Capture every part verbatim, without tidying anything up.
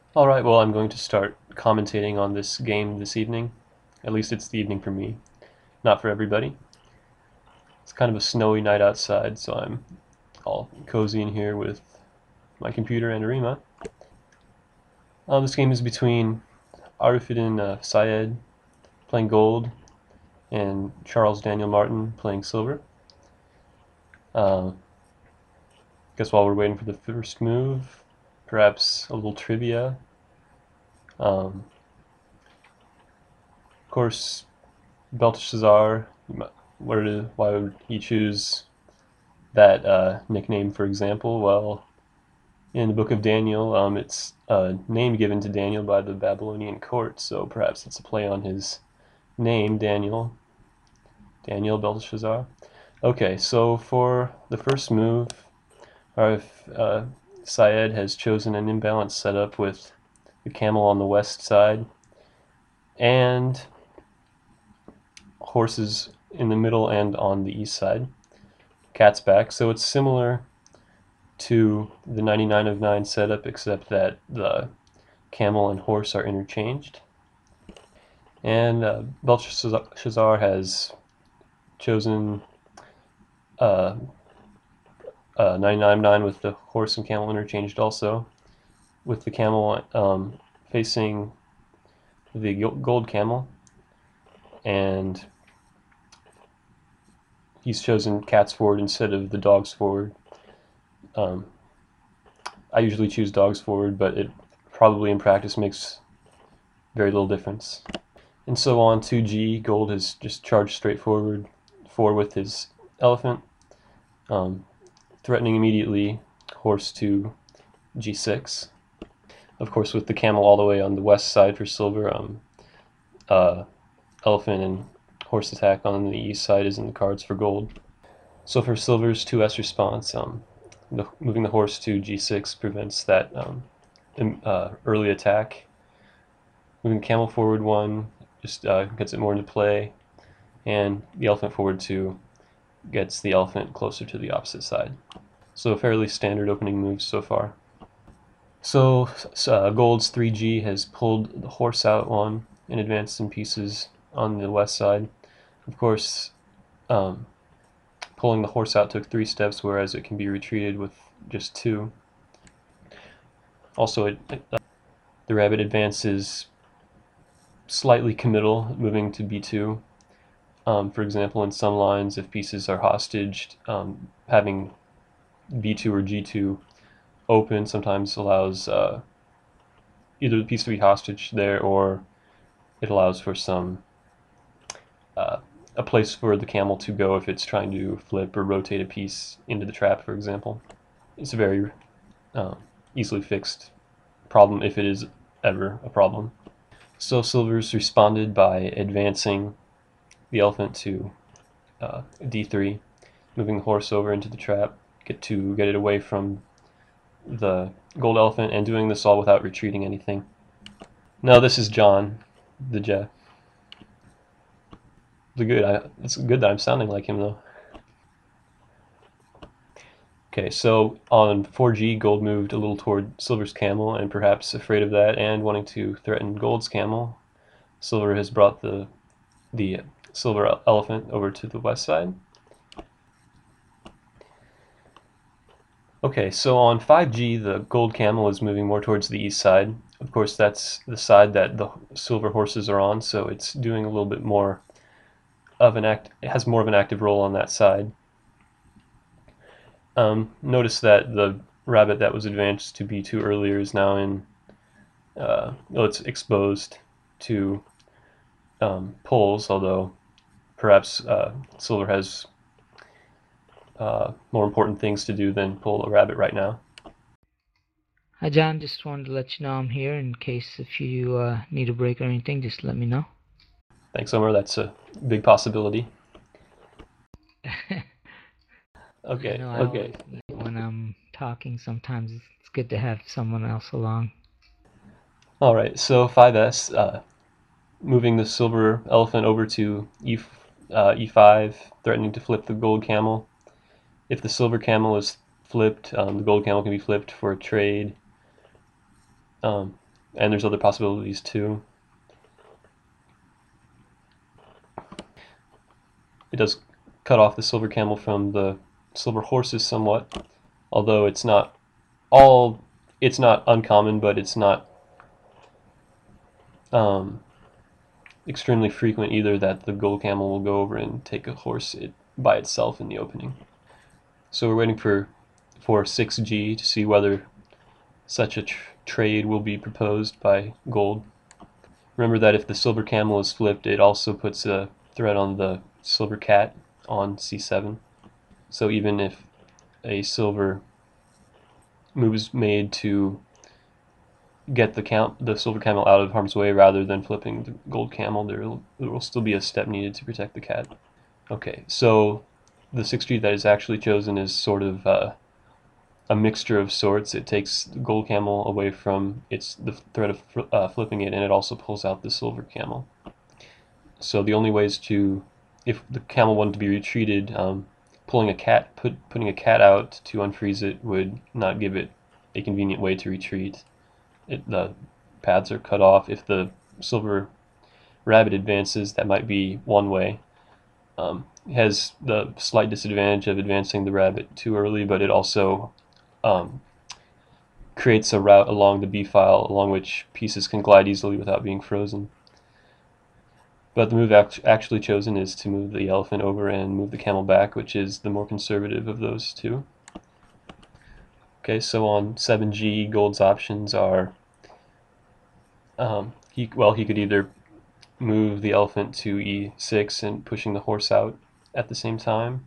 Alright, well, I'm going to start commentating on this game this evening. At least it's the evening for me, not for everybody. It's kind of a snowy night outside, so I'm all cozy in here with my computer and Arima. Um, this game is between Arifudin uh, Syed playing gold and Charles Daniel Martin playing silver. Uh, guess while we're waiting for the first move, perhaps a little trivia. Um, of course, Belteshazzar, what is, why would he choose that uh, nickname, for example? Well, in the book of Daniel, um, it's a name given to Daniel by the Babylonian court, so perhaps it's a play on his name, Daniel. Daniel Belteshazzar. Okay, so for the first move, if uh, Syed has chosen an imbalanced setup with the camel on the west side and horses in the middle and on the east side. Cat's back, so it's similar to the ninety-nine of nine setup, except that the camel and horse are interchanged. And uh, Belshazzar has chosen uh, uh, ninety-nine of nine with the horse and camel interchanged also, with the camel um, facing the gold camel, and he's chosen cat's forward instead of the dog's forward. Um, I usually choose dogs forward, but it probably in practice makes very little difference. And so on two G, gold has just charged straight forward, forward with his elephant, um, threatening immediately horse to G six. Of course, with the camel all the way on the west side for silver, um, uh, elephant and horse attack on the east side is in the cards for gold. So for silver's two S response, um, the, moving the horse to G six prevents that um, uh, early attack. Moving camel forward one just uh, gets it more into play, and the elephant forward two gets the elephant closer to the opposite side. So fairly standard opening moves so far. So uh, gold's three G has pulled the horse out one and advanced some pieces on the west side. Of course, um, pulling the horse out took three steps, whereas it can be retreated with just two. Also, it, uh, the rabbit advances slightly committal, moving to B two. Um, for example, in some lines, if pieces are hostaged, um, having B two or G two open sometimes allows uh, either the piece to be hostage there, or it allows for some uh, a place for the camel to go if it's trying to flip or rotate a piece into the trap, for example. It's a very uh, easily fixed problem if it is ever a problem. So silver's responded by advancing the elephant to uh, D three, moving the horse over into the trap, get to get it away from the gold elephant, and doing this all without retreating anything. No, this is John, the Jeff. The good. I, it's good that I'm sounding like him though. Okay, so on four G, gold moved a little toward silver's camel, and perhaps afraid of that and wanting to threaten gold's camel, silver has brought the the silver elephant over to the west side. Okay, so on five G, the gold camel is moving more towards the east side. Of course, that's the side that the silver horses are on, so it's doing a little bit more of an act. It has more of an active role on that side. Um, notice that the rabbit that was advanced to B two earlier is now in, uh, well, it's exposed to um, pulls, although perhaps uh, silver has uh, more important things to do than pull a rabbit right now. Hi John, just wanted to let you know I'm here in case if you uh, need a break or anything, just let me know. Thanks, Omar. That's a big possibility. I Okay, know I okay. always need when I'm talking. Sometimes it's good to have someone else along. All right, so five S, uh, moving the silver elephant over to E, uh, E five, threatening to flip the gold camel. If the silver camel is flipped, um, the gold camel can be flipped for a trade. Um, and there's other possibilities too. It does cut off the silver camel from the silver horses somewhat, although it's not all, it's not uncommon, but it's not um, extremely frequent either that the gold camel will go over and take a horse it, by itself in the opening. So we're waiting for for six G to see whether such a tr trade will be proposed by gold. Remember that if the silver camel is flipped, it also puts a threat on the silver cat on C seven. So even if a silver move is made to get the count the silver camel out of harm's way rather than flipping the gold camel, there will, there will still be a step needed to protect the cat. Okay, so the six G that is actually chosen is sort of uh, a mixture of sorts. It takes the gold camel away from its the threat of uh, flipping it, and it also pulls out the silver camel. So the only ways to, if the camel wanted to be retreated, um, pulling a cat, put, putting a cat out to unfreeze it would not give it a convenient way to retreat. It, the paths are cut off. If the silver rabbit advances, that might be one way. Um, it has the slight disadvantage of advancing the rabbit too early, but it also um, creates a route along the B file along which pieces can glide easily without being frozen. But the move act actually chosen is to move the elephant over and move the camel back, which is the more conservative of those two. Okay, so on seven G, gold's options are, um, he, well, he could either move the elephant to E six and pushing the horse out at the same time,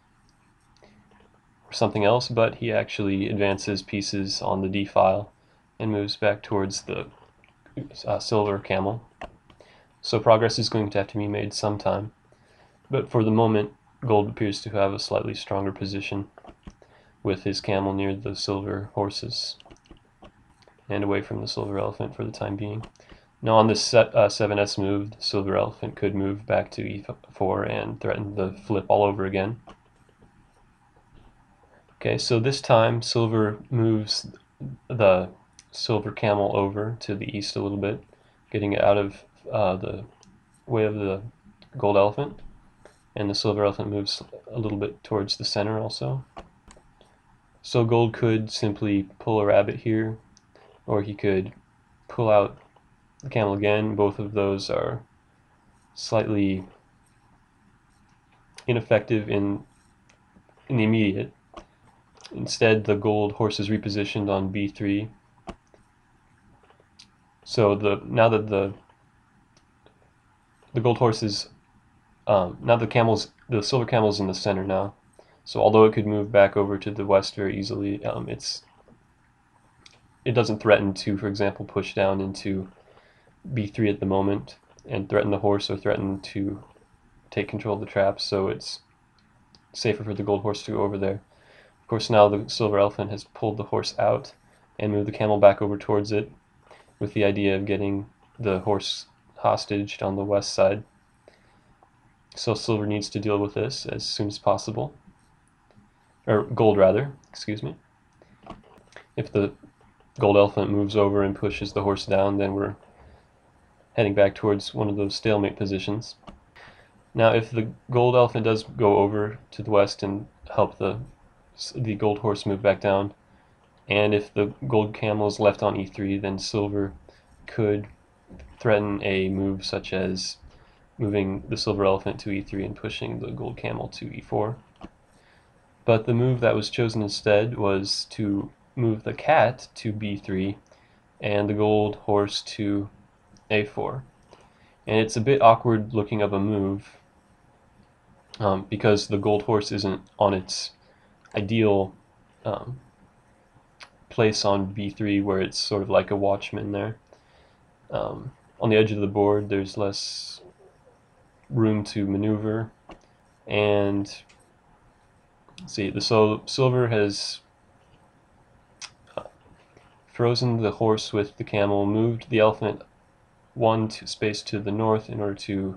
or something else, but he actually advances pieces on the D file and moves back towards the uh, silver camel. So progress is going to have to be made sometime, but for the moment gold appears to have a slightly stronger position with his camel near the silver horses and away from the silver elephant for the time being. Now on this set, uh, seven S move, the silver elephant could move back to E four and threaten the flip all over again. Okay, so this time silver moves the silver camel over to the east a little bit, getting it out of uh, the way of the gold elephant, and the silver elephant moves a little bit towards the center also. So gold could simply pull a rabbit here, or he could pull out the camel again. Both of those are slightly ineffective in in the immediate. Instead, the gold horse is repositioned on B three. So the now that the the gold horse is um, now the camels the silver camel is in the center now. So although it could move back over to the west very easily, um, it's it doesn't threaten to, for example, push down into B three at the moment and threaten the horse or threaten to take control of the trap. So it's safer for the gold horse to go over there. Of course, now the silver elephant has pulled the horse out and moved the camel back over towards it with the idea of getting the horse hostage on the west side. So silver needs to deal with this as soon as possible. Or gold, rather, excuse me. If the gold elephant moves over and pushes the horse down, then we're heading back towards one of those stalemate positions. Now, if the gold elephant does go over to the west and help the the gold horse move back down, and if the gold camel is left on E three, then silver could threaten a move such as moving the silver elephant to E three and pushing the gold camel to E four. But the move that was chosen instead was to move the cat to B three and the gold horse to A four. And it's a bit awkward looking of a move um, because the gold horse isn't on its ideal um, place on B three where it's sort of like a watchman there. Um, on the edge of the board there's less room to maneuver, and let's see, the so silver has uh, frozen the horse with the camel, moved the elephant one to space to the north in order to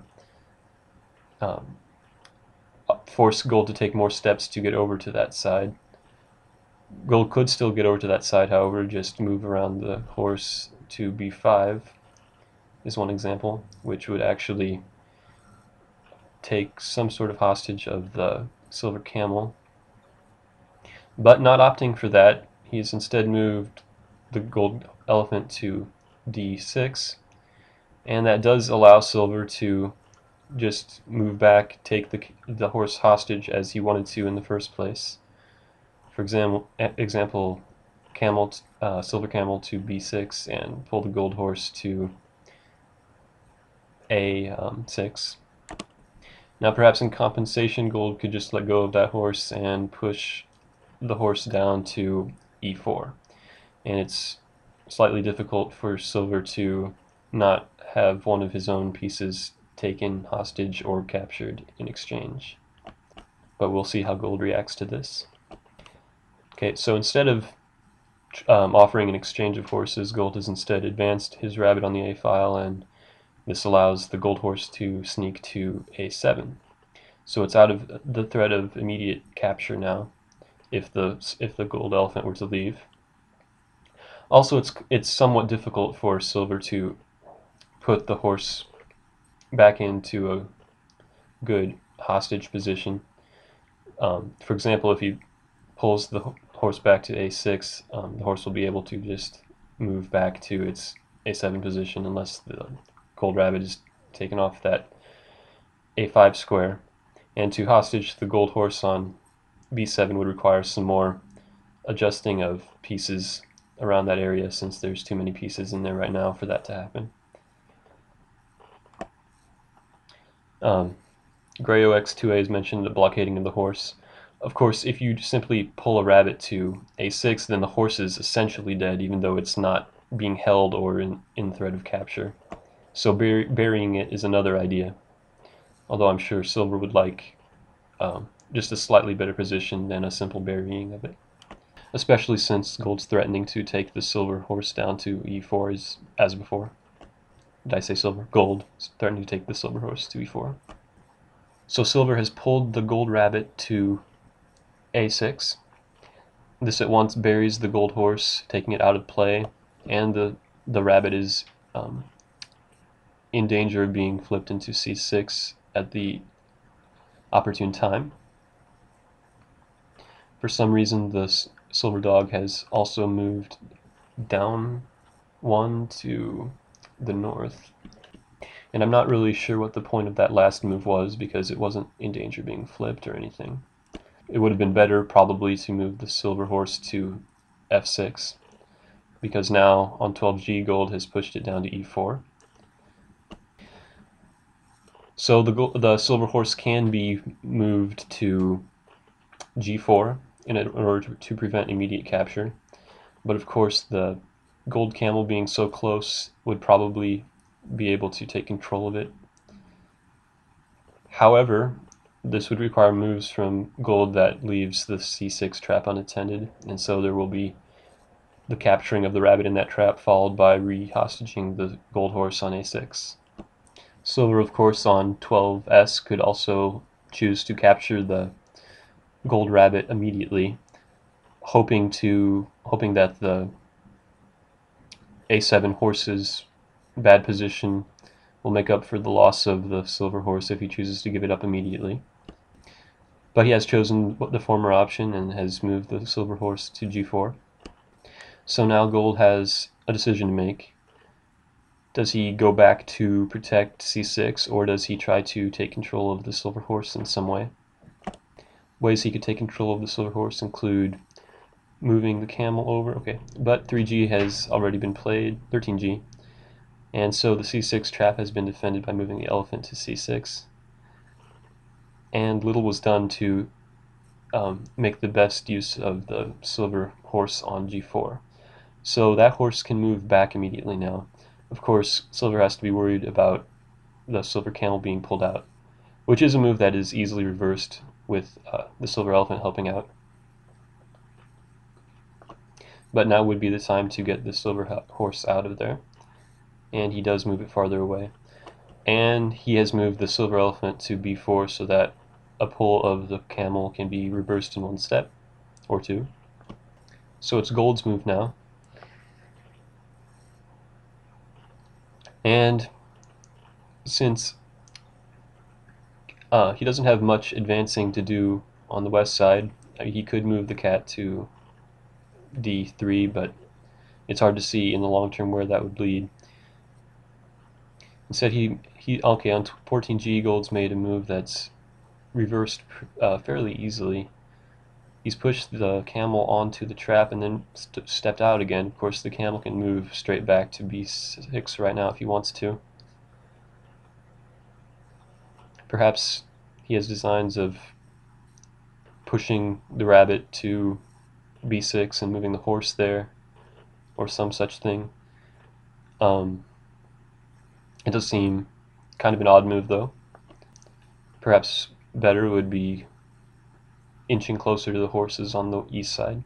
um, force gold to take more steps to get over to that side. Gold could still get over to that side, however, just move around the horse to b five is one example, which would actually take some sort of hostage of the silver camel. But not opting for that, he's instead moved the gold elephant to d six, and that does allow silver to just move back, take the, the horse hostage as he wanted to in the first place. For example, example camel, uh, silver camel to b six and pull the gold horse to a six. Now perhaps in compensation, gold could just let go of that horse and push the horse down to e four. And it's slightly difficult for silver to not have one of his own pieces taken hostage or captured in exchange. But we'll see how gold reacts to this. Okay, so instead of um, offering an exchange of horses, gold has instead advanced his rabbit on the a file, and this allows the gold horse to sneak to a seven. So it's out of the threat of immediate capture now, if the if the gold elephant were to leave. Also, it's it's somewhat difficult for silver to put the horse back into a good hostage position. Um, for example, if he pulls the horse back to a six, um, the horse will be able to just move back to its a seven position unless the gold rabbit is taken off that a five square. And to hostage the gold horse on b seven would require some more adjusting of pieces around that area, since there's too many pieces in there right now for that to happen. Um, Gray O X two A has mentioned the blockading of the horse. Of course, if you simply pull a rabbit to a six, then the horse is essentially dead, even though it's not being held or in, in threat of capture. So bur burying it is another idea, although I'm sure silver would like um, just a slightly better position than a simple burying of it, especially since gold's threatening to take the silver horse down to e four as, as before. Did I say silver? Gold is threatening to take the silver horse to e four. So silver has pulled the gold rabbit to a six. This at once buries the gold horse, taking it out of play, and the, the rabbit is um, in danger of being flipped into c six at the opportune time. For some reason, the silver dog has also moved down one to the north. And I'm not really sure what the point of that last move was, because it wasn't in danger of being flipped or anything. It would have been better probably to move the silver horse to f six, because now on twelve G gold has pushed it down to e four. So the, the silver horse can be moved to g four in order to prevent immediate capture, but of course the gold camel being so close would probably be able to take control of it. However, this would require moves from gold that leaves the c six trap unattended, and so there will be the capturing of the rabbit in that trap, followed by re-hostaging the gold horse on a six. Silver, of course, on twelve S could also choose to capture the gold rabbit immediately, hoping to hoping that the a seven horse's bad position will make up for the loss of the silver horse if he chooses to give it up immediately. But he has chosen the former option and has moved the silver horse to g four. So now gold has a decision to make. Does he go back to protect c six, or does he try to take control of the silver horse in some way? Ways he could take control of the silver horse include moving the camel over, okay, but three G has already been played, thirteen G, and so the c six trap has been defended by moving the elephant to c six, and little was done to um, make the best use of the silver horse on g four. So that horse can move back immediately now. Of course, silver has to be worried about the silver camel being pulled out, which is a move that is easily reversed with uh, the silver elephant helping out. But now would be the time to get the silver horse out of there, and he does move it farther away. And he has moved the silver elephant to b four so that a pull of the camel can be reversed in one step, or two. So it's gold's move now. And since uh, he doesn't have much advancing to do on the west side, uh, he could move the cat to d three, but it's hard to see in the long term where that would lead. Instead, he, he okay, on fourteen G, Gold's made a move that's reversed uh, fairly easily. He's pushed the camel onto the trap and then st stepped out again. Of course, the camel can move straight back to b six right now if he wants to. Perhaps he has designs of pushing the rabbit to b six and moving the horse there, or some such thing. Um, it does seem kind of an odd move, though. Perhaps better would be inching closer to the horses on the east side.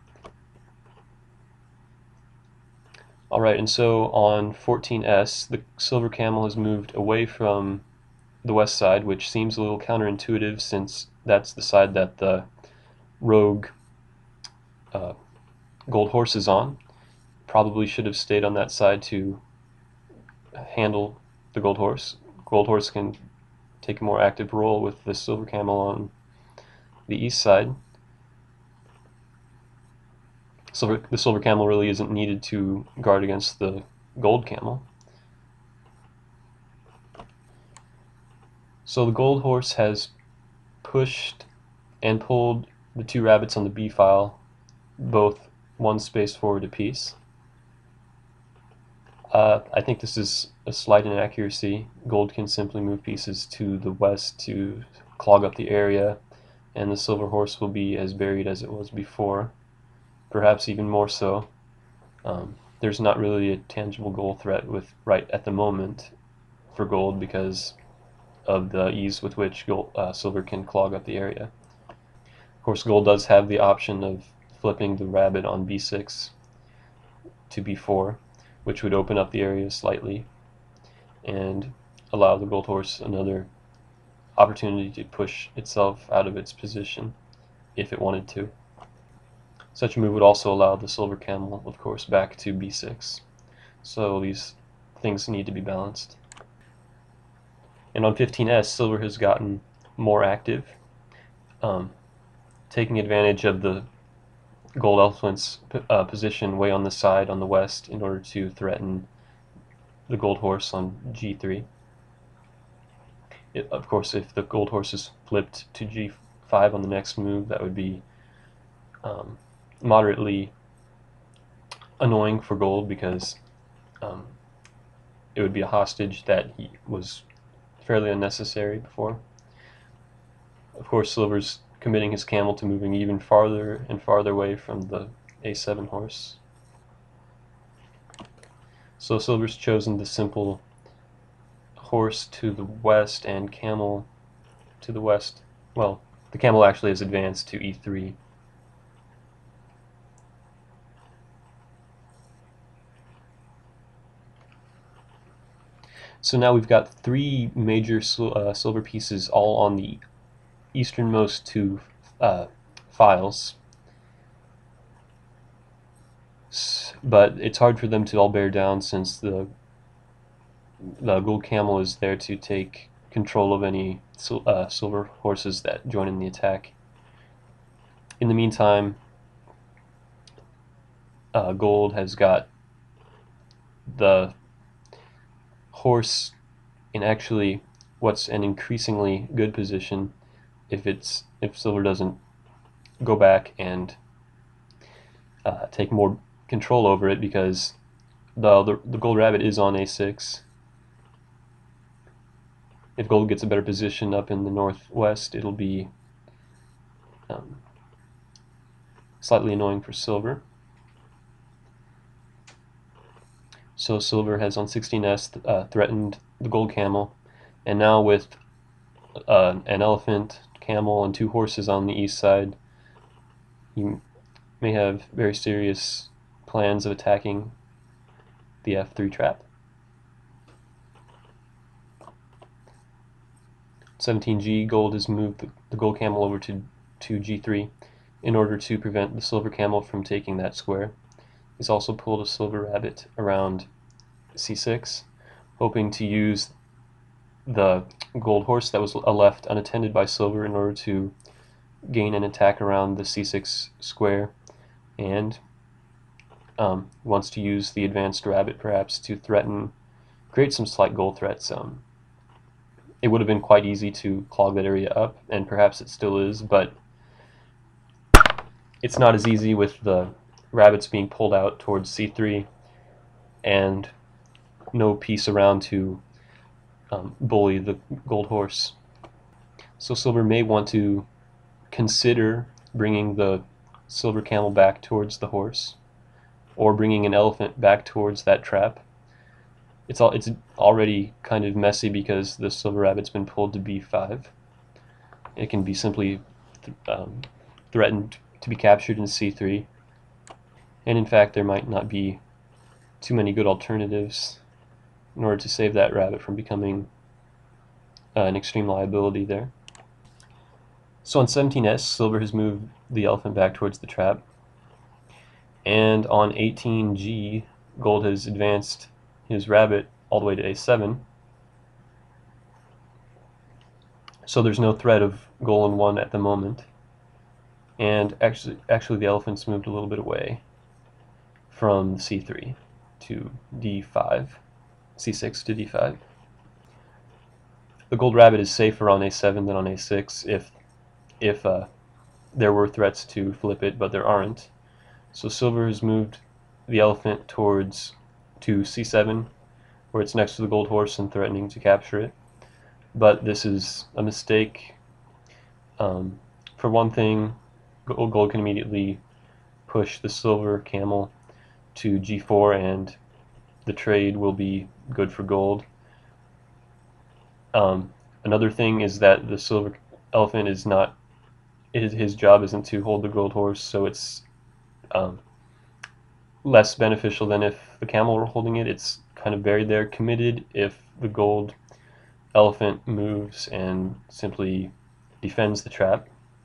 Alright, and so on fourteen S, the silver camel has moved away from the west side, which seems a little counterintuitive since that's the side that the rogue uh, gold horse is on. Probably should have stayed on that side to handle the gold horse. Gold horse can take a more active role with the silver camel on the east side. Silver, the silver camel really isn't needed to guard against the gold camel. So the gold horse has pushed and pulled the two rabbits on the B file, both one space forward apiece. Uh, I think this is a slight inaccuracy. Gold can simply move pieces to the west to clog up the area, and the silver horse will be as buried as it was before, perhaps even more so. Um, there's not really a tangible goal threat with right at the moment for gold because of the ease with which gold, uh, silver can clog up the area. Of course, gold does have the option of flipping the rabbit on b six to b four, which would open up the area slightly and allow the gold horse another opportunity to push itself out of its position if it wanted to. Such a move would also allow the silver camel, of course, back to b six. So these things need to be balanced. And on fifteen S, silver has gotten more active, um, taking advantage of the gold elephant's uh, position way on the side on the west in order to threaten the gold horse on g three. It, of course, if the gold horse is flipped to g five on the next move, that would be um, moderately annoying for gold because um, it would be a hostage that he was fairly unnecessary before. Of course, silver's committing his camel to moving even farther and farther away from the a seven horse. So silver's chosen the simple horse to the west and camel to the west. Well, the camel actually has advanced to e three. So now we've got three major uh, silver pieces all on the easternmost two uh, files, but it's hard for them to all bear down since the the gold camel is there to take control of any sil uh, silver horses that join in the attack. In the meantime, uh, gold has got the horse in actually what's an increasingly good position if it's if silver doesn't go back and uh, take more control over it, because the, the the gold rabbit is on a six. If gold gets a better position up in the northwest, it'll be um, slightly annoying for silver. So silver has on sixteen S uh, threatened the gold camel, and now with uh, an elephant, camel, and two horses on the east side, you may have very serious plans of attacking the f three trap. seventeen G, gold has moved the, the gold camel over to, to g three in order to prevent the silver camel from taking that square. He's also pulled a silver rabbit around c six, hoping to use the gold horse that was left unattended by silver in order to gain an attack around the c six square, and um, wants to use the advanced rabbit perhaps to threaten, create some slight goal threats. Um, it would have been quite easy to clog that area up, and perhaps it still is, but it's not as easy with the rabbits being pulled out towards c three and no piece around to um, bully the gold horse. So silver may want to consider bringing the silver camel back towards the horse, or bringing an elephant back towards that trap. It's all it's already kind of messy because the silver rabbit's been pulled to b five. It can be simply th um, threatened to be captured in c three, and in fact there might not be too many good alternatives in order to save that rabbit from becoming uh, an extreme liability there. So on seventeen S, silver has moved the elephant back towards the trap, and on eighteen G, gold has advanced his rabbit all the way to a seven. So there's no threat of goal in one at the moment, and actually, actually the elephant's moved a little bit away from c three to d five, c six to d five. The gold rabbit is safer on a seven than on a six if if uh, there were threats to flip it, but there aren't. So silver has moved the elephant towards to c seven, where it's next to the gold horse and threatening to capture it. But this is a mistake. Um, for one thing, gold can immediately push the silver camel to g four, and the trade will be good for gold. Um, another thing is that the silver elephant is not, his, his job isn't to hold the gold horse, so it's um, less beneficial than if the camel were holding it. It's kind of buried there, committed if the gold elephant moves and simply defends the trap.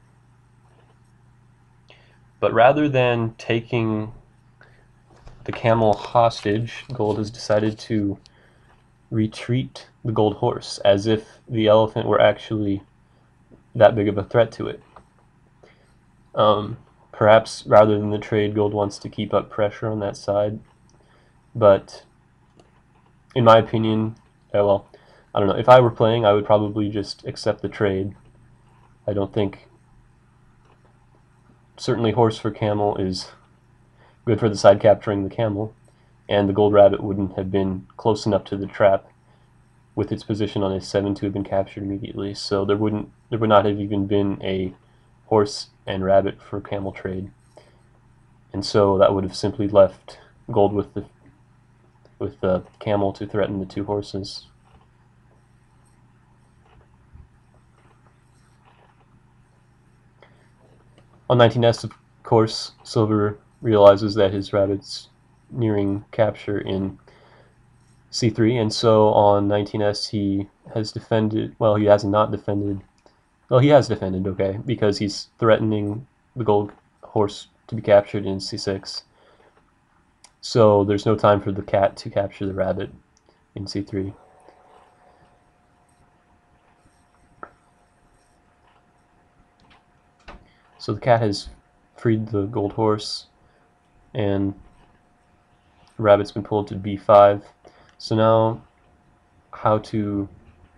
But rather than taking the camel hostage, gold has decided to retreat the gold horse, as if the elephant were actually that big of a threat to it. Um, perhaps rather than the trade, gold wants to keep up pressure on that side, but in my opinion, uh, well, I don't know, if I were playing, I would probably just accept the trade. I don't think, certainly horse for camel is good for the side capturing the camel, and the gold rabbit wouldn't have been close enough to the trap with its position on a seven to have been captured immediately, so there wouldn't there would not have even been a horse and rabbit for camel trade, and so that would have simply left gold with the with the camel to threaten the two horses. On nineteen S, of course, silver realizes that his rabbit's nearing capture in c three, and so on nineteen S he has defended, well, he has not defended, well, he has defended, okay, because he's threatening the gold horse to be captured in c six. So there's no time for the cat to capture the rabbit in c three. So the cat has freed the gold horse, and the rabbit's been pulled to b five. So now, how to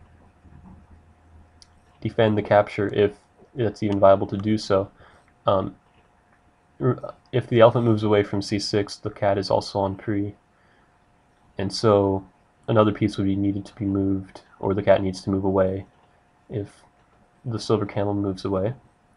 defend the capture, if it's even viable to do so. Um, if the elephant moves away from c six, the cat is also on pre, and so another piece would be needed to be moved, or the cat needs to move away if the silver camel moves away.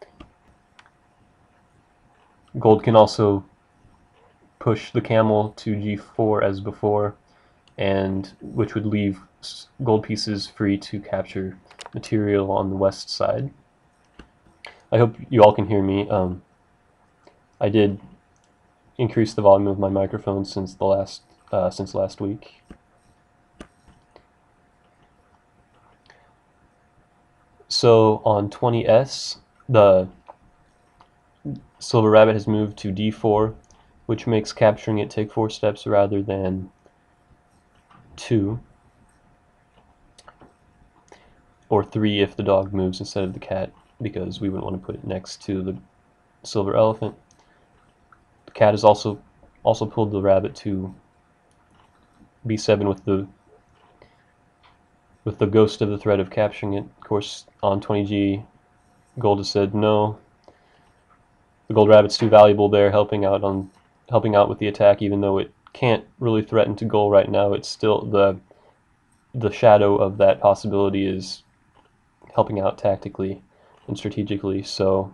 Gold can also push the camel to g four as before, and which would leave gold pieces free to capture material on the west side. I hope you all can hear me. Um, I did increase the volume of my microphone since the last uh, since last week. So on twenty S, the silver rabbit has moved to d four, which makes capturing it take four steps rather than two. or three if the dog moves instead of the cat, because we wouldn't want to put it next to the silver elephant. The cat has also also pulled the rabbit to b seven with the with the ghost of the threat of capturing it. Of course, on twenty G, gold has said no. The gold rabbit's too valuable there, helping out on helping out with the attack, even though it can't really threaten to goal right now. It's still the the shadow of that possibility is helping out tactically and strategically. So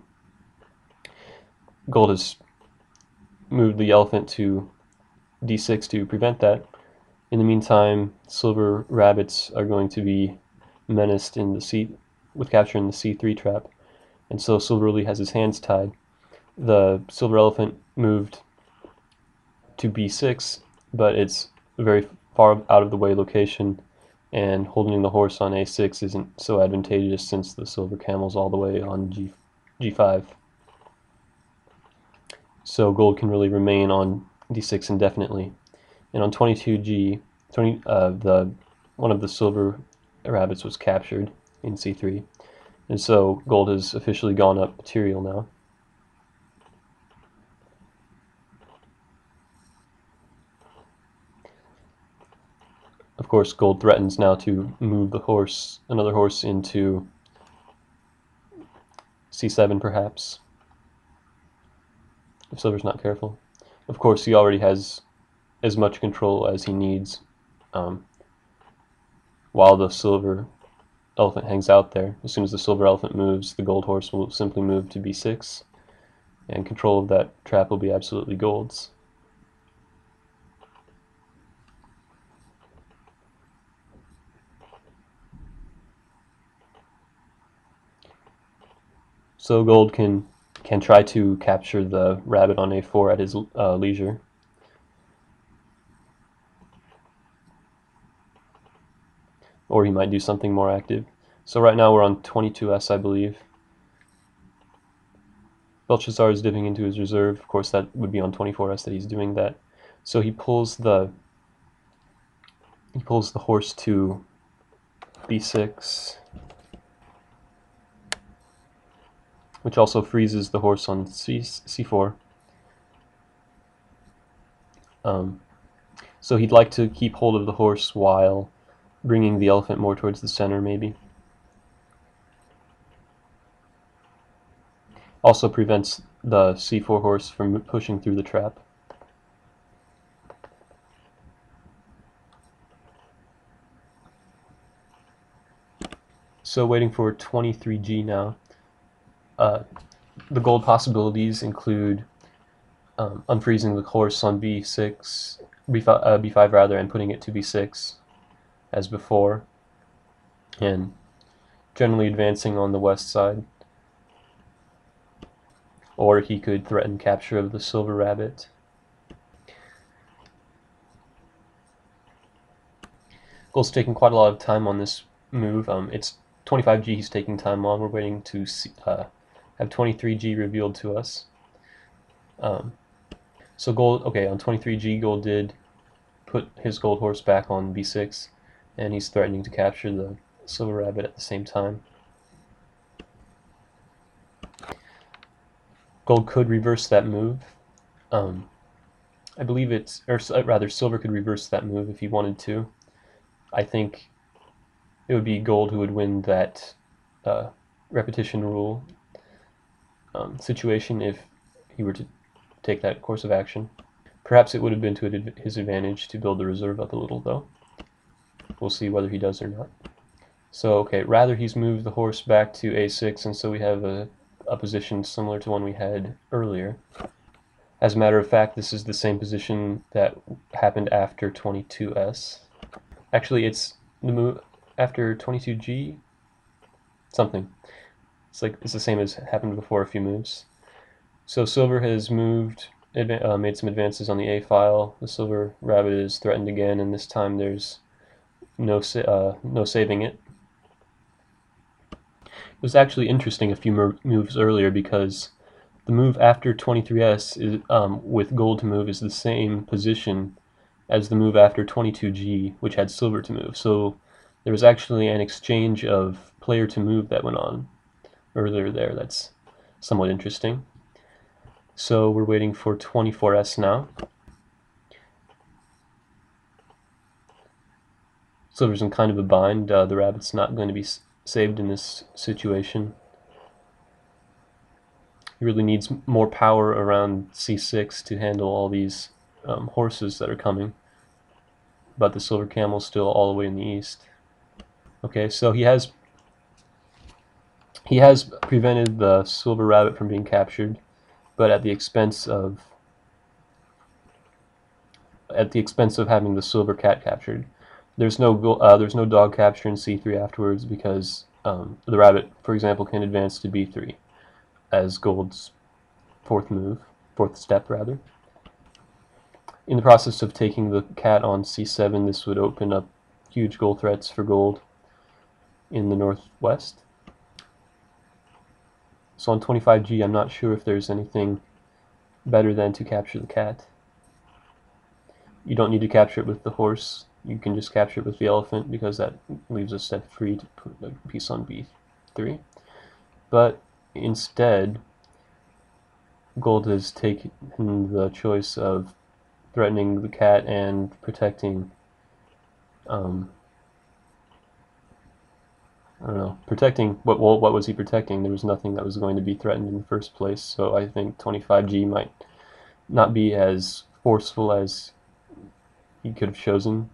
gold has moved the elephant to d six to prevent that. In the meantime, silver rabbits are going to be menaced in the c with capturing the c three trap, and so silver really has his hands tied. The silver elephant moved to b six, but it's a very far out of the way location, and holding the horse on a six isn't so advantageous since the silver camel's all the way on G g5. So gold can really remain on d six indefinitely. And on twenty-two G, twenty, uh, the one of the silver rabbits was captured in c three, and so gold has officially gone up material now. Of course, gold threatens now to move the horse, another horse, into c seven perhaps, if silver's not careful. Of course, he already has as much control as he needs um, while the silver elephant hangs out there. As soon as the silver elephant moves, the gold horse will simply move to b six, and control of that trap will be absolutely gold's. So gold can can try to capture the rabbit on a four at his uh, leisure. Or he might do something more active. So right now we're on twenty-two S, I believe. Belshazzar is dipping into his reserve. Of course, that would be on twenty-four S that he's doing that. So he pulls the he pulls the horse to b six, which also freezes the horse on C c4. Um, so he'd like to keep hold of the horse while bringing the elephant more towards the center, maybe. Also prevents the c four horse from pushing through the trap. So waiting for twenty-three G now. Uh, the gold possibilities include um, unfreezing the horse on b six, b five, uh, b five rather, and putting it to b six as before, and generally advancing on the west side. Or he could threaten capture of the silver rabbit. Gold's taking quite a lot of time on this move. Um, it's twenty-five G he's taking time on. We're waiting to see, uh, have twenty-three G revealed to us. Um, so gold, okay, on twenty-three G, gold did put his gold horse back on b six, and he's threatening to capture the silver rabbit at the same time. Gold could reverse that move. Um, I believe it's, or rather, silver could reverse that move if he wanted to. I think it would be gold who would win that uh, repetition rule um, situation if he were to take that course of action. Perhaps it would have been to his advantage to build the reserve up a little, though. We'll see whether he does or not. So, okay, rather he's moved the horse back to a six, and so we have a, a position similar to one we had earlier. As a matter of fact, this is the same position that happened after twenty-two S. Actually, it's the move after twenty-two G something. It's like it's the same as happened before a few moves. So silver has moved, uh, made some advances on the A file. The silver rabbit is threatened again, and this time there's no sa uh, no saving it. It was actually interesting a few moves earlier because the move after twenty-three S is, um, with gold to move is the same position as the move after twenty-two G, which had silver to move. So there was actually an exchange of player to move that went on earlier there. That's somewhat interesting. So we're waiting for twenty-four S now. Silver's in kind of a bind. Uh, the rabbit's not going to be saved in this situation. He really needs more power around C six to handle all these um, horses that are coming. But the silver camel's still all the way in the east. Okay, so he has he has prevented the silver rabbit from being captured, but at the expense of at the expense of having the silver cat captured. There's no uh, there's no dog capture in C three afterwards because um, the rabbit, for example, can advance to B three as gold's fourth move, fourth step rather. In the process of taking the cat on C seven, this would open up huge goal threats for gold in the northwest. So on twenty-five G, I'm not sure if there's anything better than to capture the cat. You don't need to capture it with the horse. You can just capture it with the elephant because that leaves a step free to put a piece on B three. But instead, gold has taken the choice of threatening the cat and protecting um, I don't know, protecting, what, well, what was he protecting? There was nothing that was going to be threatened in the first place, so I think twenty-five G might not be as forceful as he could have chosen.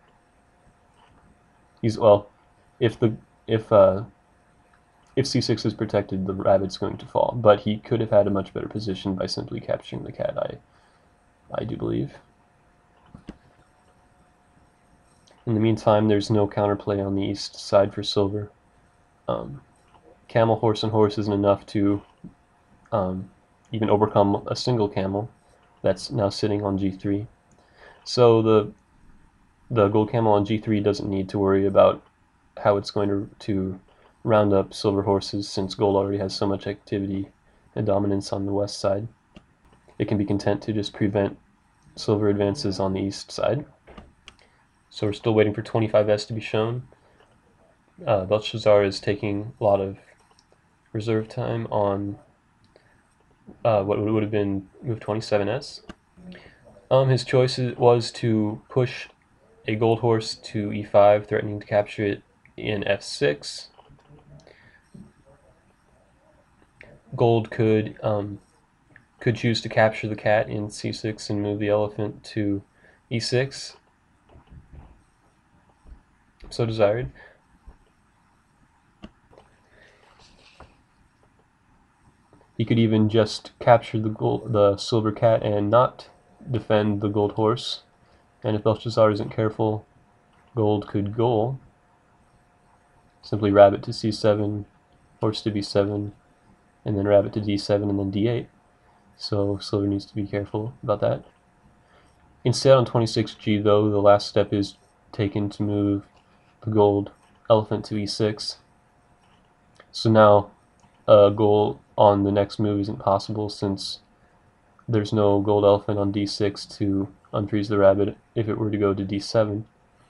He's, well, if the, if, uh, if C six is protected, the rabbit's going to fall, but he could have had a much better position by simply capturing the cat, I, I do believe. In the meantime, there's no counterplay on the east side for silver. Um, camel, horse, and horse isn't enough to um, even overcome a single camel that's now sitting on G three. So the the gold camel on G three doesn't need to worry about how it's going to, to round up silver horses, since gold already has so much activity and dominance on the west side. It can be content to just prevent silver advances on the east side. So we're still waiting for twenty-five S to be shown. Uh, Belshazzar is taking a lot of reserve time on uh, what would have been move twenty-seven S. Um, his choice was to push a gold horse to E five, threatening to capture it in F six. Gold could um, could choose to capture the cat in C six and move the elephant to E six, so desired. He could even just capture the gold, the silver cat and not defend the gold horse. And if Belshazzar isn't careful, gold could goal. Simply rabbit to C seven, horse to B seven, and then rabbit to D seven, and then D eight. So silver needs to be careful about that. Instead, on twenty-six G, though, the last step is taken to move the gold elephant to E six. So now a goal on the next move isn't possible, since there's no gold elephant on D six to unfreeze the rabbit if it were to go to D seven.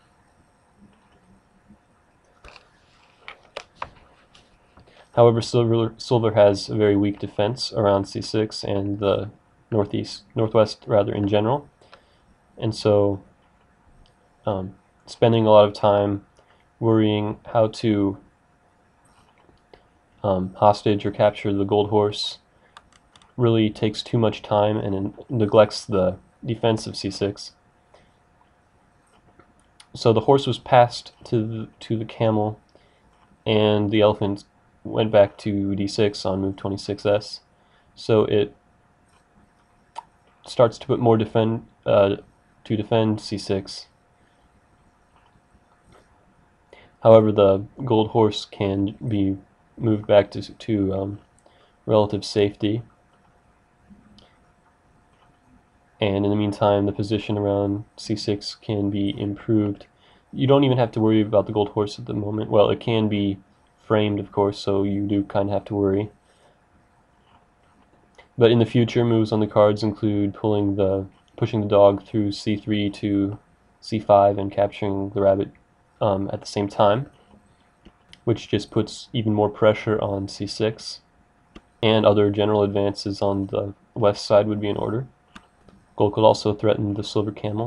However, silver, silver has a very weak defense around C six and the northeast, northwest rather in general, and so um, spending a lot of time worrying how to um, hostage or capture the gold horse really takes too much time and neglects the defense of C six. So the horse was passed to the, to the camel, and the elephant went back to D six on move twenty-six S. So it starts to put more defend uh, to defend C six. However, the gold horse can be moved back to, to um, relative safety. And in the meantime, the position around C six can be improved. You don't even have to worry about the gold horse at the moment. Well, it can be framed, of course, so you do kind of have to worry. But in the future, moves on the cards include pulling the, pushing the dog through C three to C five and capturing the rabbit um, at the same time. which just puts even more pressure on c six, and other general advances on the west side would be in order. Gold could also threaten the silver camel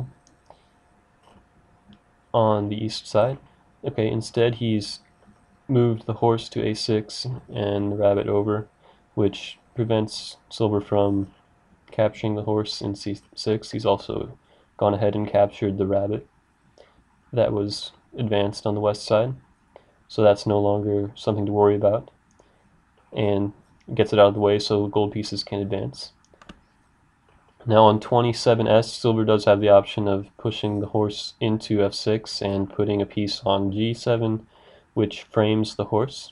on the east side. Okay, instead he's moved the horse to a six and the rabbit over, which prevents silver from capturing the horse in c six. He's also gone ahead and captured the rabbit that was advanced on the west side, so that's no longer something to worry about, and gets it out of the way so gold pieces can advance. Now on twenty-seven S, silver does have the option of pushing the horse into f six and putting a piece on g seven, which frames the horse.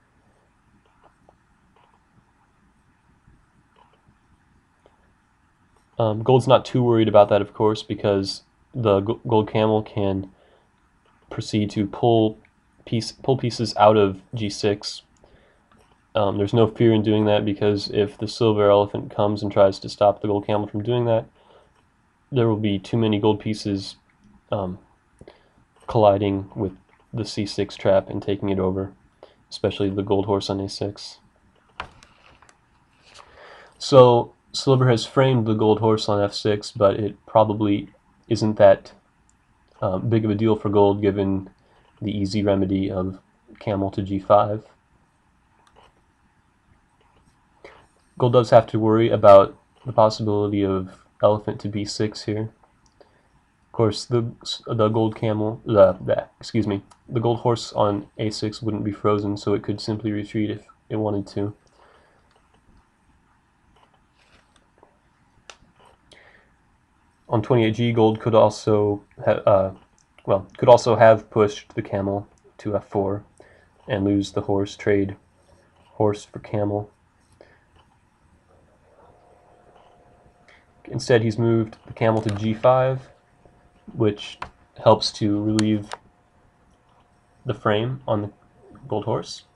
Um, gold's not too worried about that, of course, because the gold camel can proceed to pull piece pull pieces out of g six. Um, there's no fear in doing that, because if the silver elephant comes and tries to stop the gold camel from doing that, there will be too many gold pieces um, colliding with the c six trap and taking it over, especially the gold horse on a six. So silver has framed the gold horse on f six, but it probably isn't that um, big of a deal for gold, given the easy remedy of camel to g five. Gold does have to worry about the possibility of elephant to b six here. Of course, the the gold camel, the, the excuse me, the gold horse on a six wouldn't be frozen, so it could simply retreat if it wanted to. On twenty-eight G, gold could also ha uh, well could also have pushed the camel to f four and lose the horse, trade horse for camel. Instead, he's moved the camel to g five, which helps to relieve the frame on the gold horse.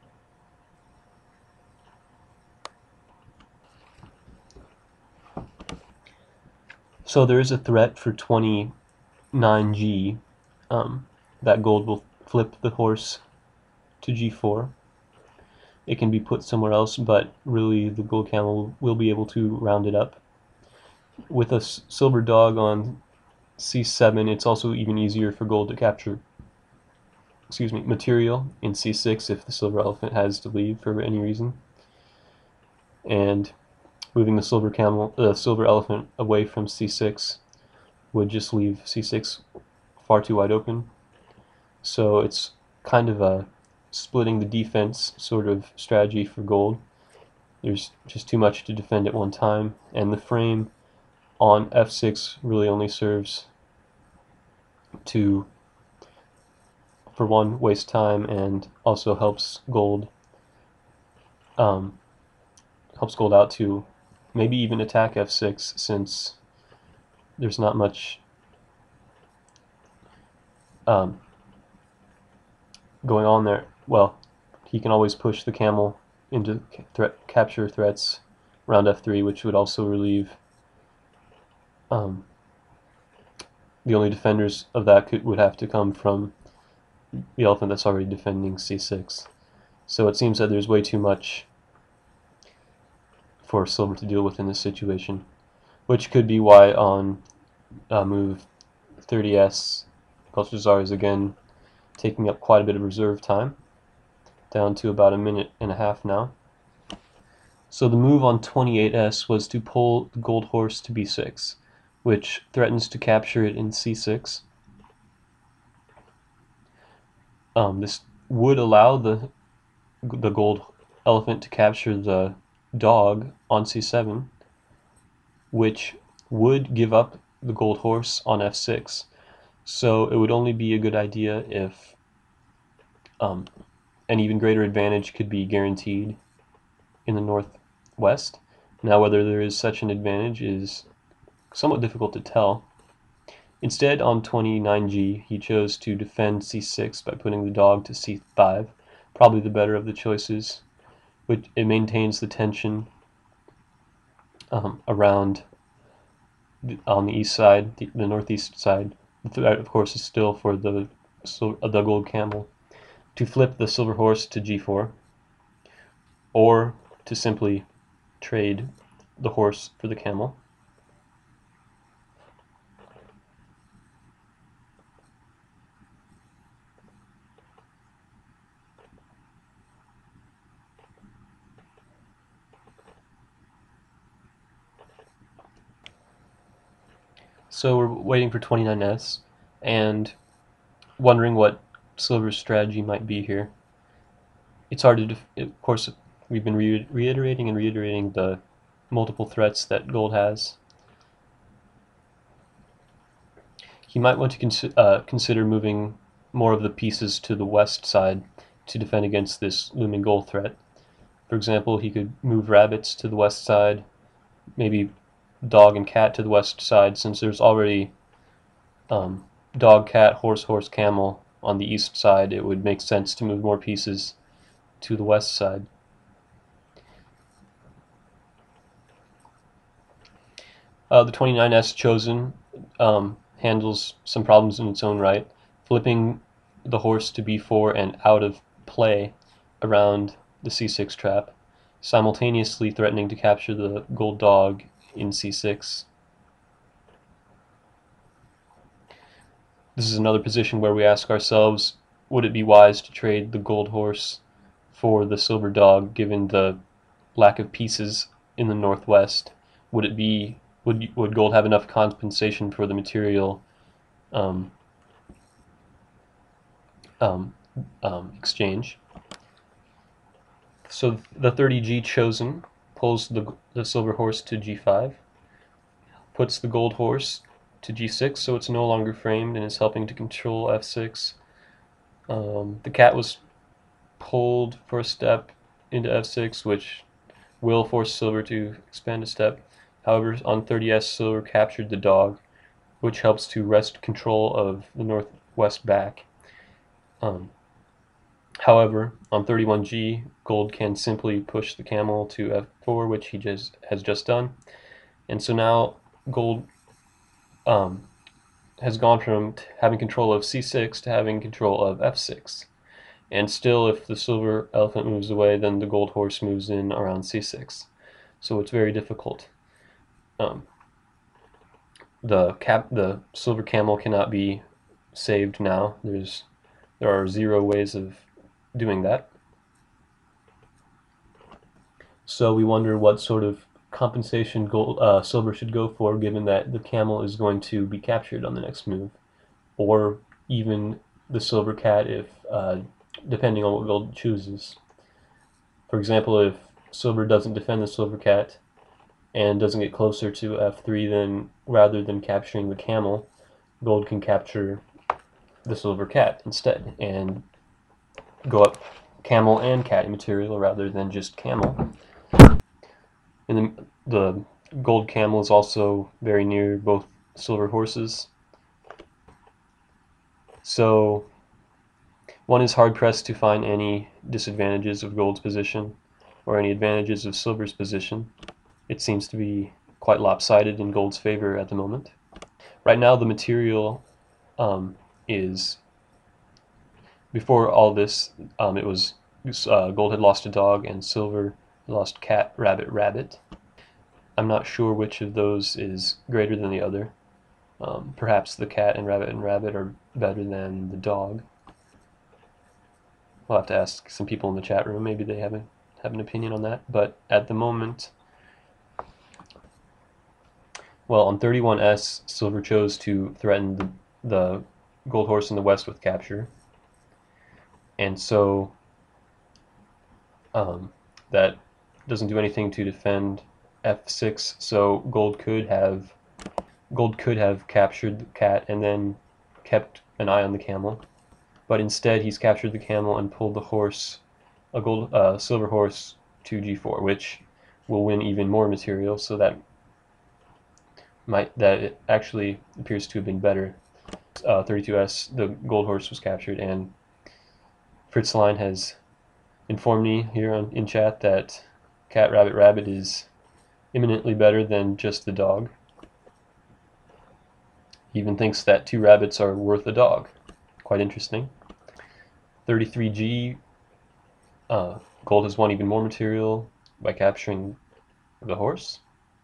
So there is a threat for twenty-nine G um, that gold will flip the horse to g four. It can be put somewhere else, but really the gold camel will be able to round it up. With a silver dog on c seven, it's also even easier for gold to capture excuse me, material in c six if the silver elephant has to leave for any reason. And moving the silver camel, the uh, silver elephant away from c six would just leave c six far too wide open. So it's kind of a splitting the defense sort of strategy for gold. There's just too much to defend at one time, and the frame on f six really only serves to, for one, waste time, and also helps gold um, helps gold out to maybe even attack f six, since there's not much um, going on there. Well, he can always push the camel into threat capture threats around f three, which would also relieve um, the only defenders of that could, would have to come from the elephant that's already defending c six. So it seems that there's way too much for silver to deal with in this situation, which could be why on uh, move thirty S, Belshazzar is again taking up quite a bit of reserve time, down to about a minute and a half now. So the move on twenty-eight S was to pull the gold horse to b six, which threatens to capture it in c six. Um, this would allow the the gold elephant to capture the dog on c seven, which would give up the gold horse on f six. So it would only be a good idea if um, an even greater advantage could be guaranteed in the northwest. Now, whether there is such an advantage is somewhat difficult to tell. Instead, on twenty-nine G, he chose to defend c six by putting the dog to c five, probably the better of the choices. Which it maintains the tension um, around the, on the east side, the, the northeast side. The threat, of course, is still for the so, the gold camel. to flip the silver horse to g four, or to simply trade the horse for the camel. So we're waiting for twenty-nine S and wondering what silver's strategy might be here. It's hard to, def of course, we've been re reiterating and reiterating the multiple threats that gold has. He might want to cons uh, consider moving more of the pieces to the west side to defend against this looming gold threat. For example, he could move rabbits to the west side, maybe dog and cat to the west side, since there's already um, dog, cat, horse, horse, camel on the east side. It would make sense to move more pieces to the west side. Uh, the twenty-nine S chosen um, handles some problems in its own right, flipping the horse to b four and out of play around the c six trap, simultaneously threatening to capture the gold dog in c six. This is another position where we ask ourselves, would it be wise to trade the gold horse for the silver dog given the lack of pieces in the northwest? Would it be would would gold have enough compensation for the material um, um, um, exchange? So the thirty G chosen pulls the, the silver horse to g five, puts the gold horse to g six, so it's no longer framed and is helping to control f six. Um, the cat was pulled for a step into f six, which will force silver to expand a step. However, on thirty S, silver captured the dog, which helps to wrest control of the northwest back. Um, however, on thirty-one G, gold can simply push the camel to f four, which he just has just done. And so now gold um, has gone from having control of c six to having control of f six. And still, if the silver elephant moves away, then the gold horse moves in around c six. So it's very difficult. Um, the cap, the silver camel cannot be saved now. There's there are zero ways of doing that. So we wonder what sort of compensation gold, uh, silver should go for, given that the camel is going to be captured on the next move, or even the silver cat, if uh, depending on what gold chooses. For example, if silver doesn't defend the silver cat and doesn't get closer to f three, then rather than capturing the camel, gold can capture the silver cat instead and go up camel and cat material rather than just camel. And the, the gold camel is also very near both silver horses. So one is hard-pressed to find any disadvantages of gold's position or any advantages of silver's position. It seems to be quite lopsided in gold's favor at the moment. Right now the material um, is, before all this, um, it was uh, gold had lost a dog and silver lost cat, rabbit, rabbit. I'm not sure which of those is greater than the other. Um, perhaps the cat and rabbit and rabbit are better than the dog. We'll have to ask some people in the chat room. Maybe they have, a, have an opinion on that. But at the moment, well, on thirty-one S, silver chose to threaten the, the gold horse in the west with capture. And so um, that doesn't do anything to defend f six, so gold could have gold could have captured the cat and then kept an eye on the camel. But instead he's captured the camel and pulled the horse, a gold uh, silver horse, to g four, which will win even more material, so that might that it actually appears to have been better. Uh, thirty-two S, the gold horse was captured, and Fritzline has informed me here on, in chat that cat, rabbit, rabbit is eminently better than just the dog. He even thinks that two rabbits are worth a dog. Quite interesting. thirty-three G, uh, gold has won even more material by capturing the horse.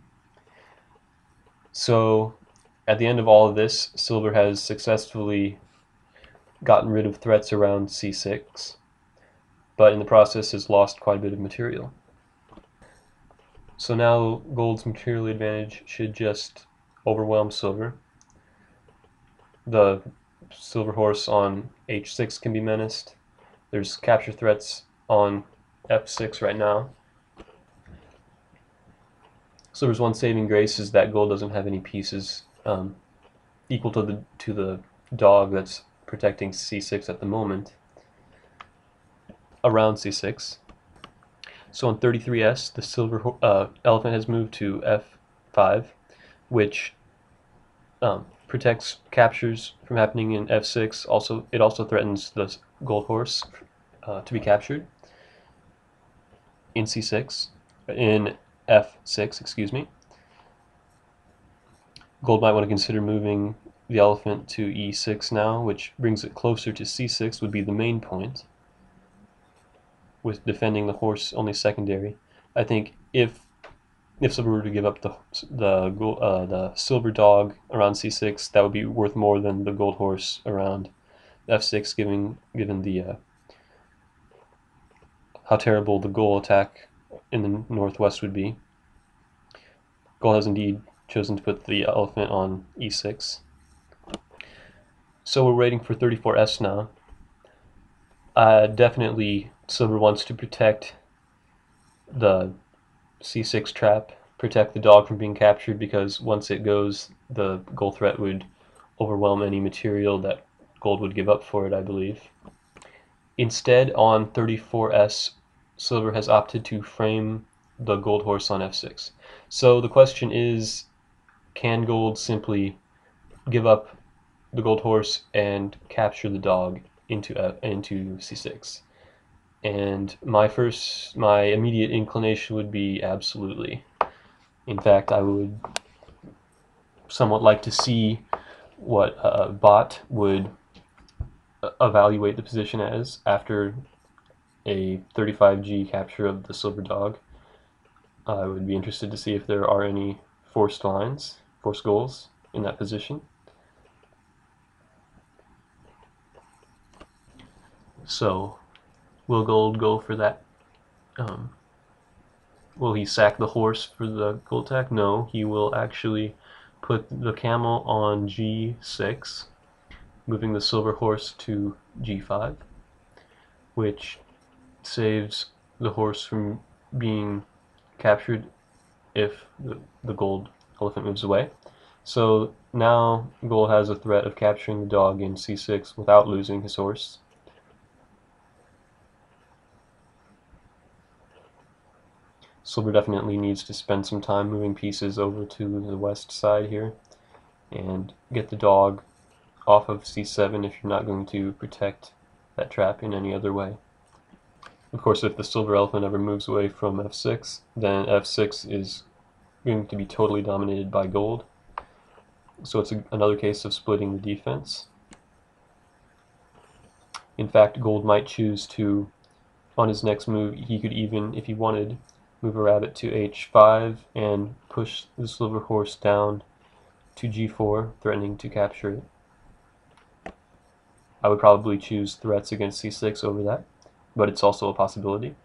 So at the end of all of this, silver has successfully gotten rid of threats around c six, but in the process has lost quite a bit of material. So now gold's material advantage should just overwhelm silver. The silver horse on h six can be menaced. There's capture threats on f six right now. Silver's one saving grace is that gold doesn't have any pieces um, equal to the to the dog that's protecting c six at the moment around c six. So on thirty-three S, the silver uh, elephant has moved to f five, which um, protects captures from happening in f six. Also, it also threatens the gold horse uh, to be captured in c six, in f six, excuse me. Gold might want to consider moving the elephant to e six now, which brings it closer to c six, would be the main point, with defending the horse only secondary. I think if if silver were to give up the the uh, the silver dog around c six, that would be worth more than the gold horse around f six, given given the uh, how terrible the goal attack in the northwest would be. Gold has indeed chosen to put the elephant on e six. So we're waiting for thirty-four S now. Uh, definitely silver wants to protect the c six trap, protect the dog from being captured, because once it goes, the gold threat would overwhelm any material that gold would give up for it, I believe. Instead, on thirty-four S, silver has opted to frame the gold horse on f six. So the question is, can gold simply give up the gold horse and capture the dog into uh, into c six? And my first, my immediate inclination would be absolutely. In fact, I would somewhat like to see what a bot would evaluate the position as after a thirty-five G capture of the silver dog. I would be interested to see if there are any forced lines, forced goals in that position. So, will gold go for that? Um, will he sack the horse for the gold attack? No, he will actually put the camel on g six, moving the silver horse to g five, which saves the horse from being captured if the, the gold elephant moves away. So now gold has a threat of capturing the dog in c six without losing his horse. Silver definitely needs to spend some time moving pieces over to the west side here and get the dog off of c seven if you're not going to protect that trap in any other way. Of course, if the silver elephant ever moves away from f six, then f six is going to be totally dominated by gold. So it's a, another case of splitting the defense. In fact, gold might choose to, on his next move, he could even, if he wanted, move a rabbit to h five and push the silver horse down to g four, threatening to capture it. I would probably choose threats against c six over that, but it's also a possibility.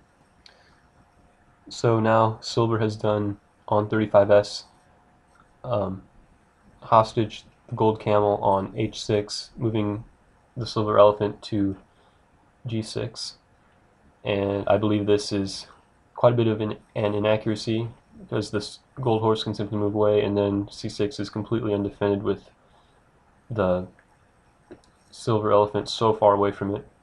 So now silver has done on thirty-five S um, hostage the gold camel on h six, moving the silver elephant to g six, and I believe this is quite a bit of an, an inaccuracy, because this gold horse can simply move away, and then c six is completely undefended with the silver elephant so far away from it.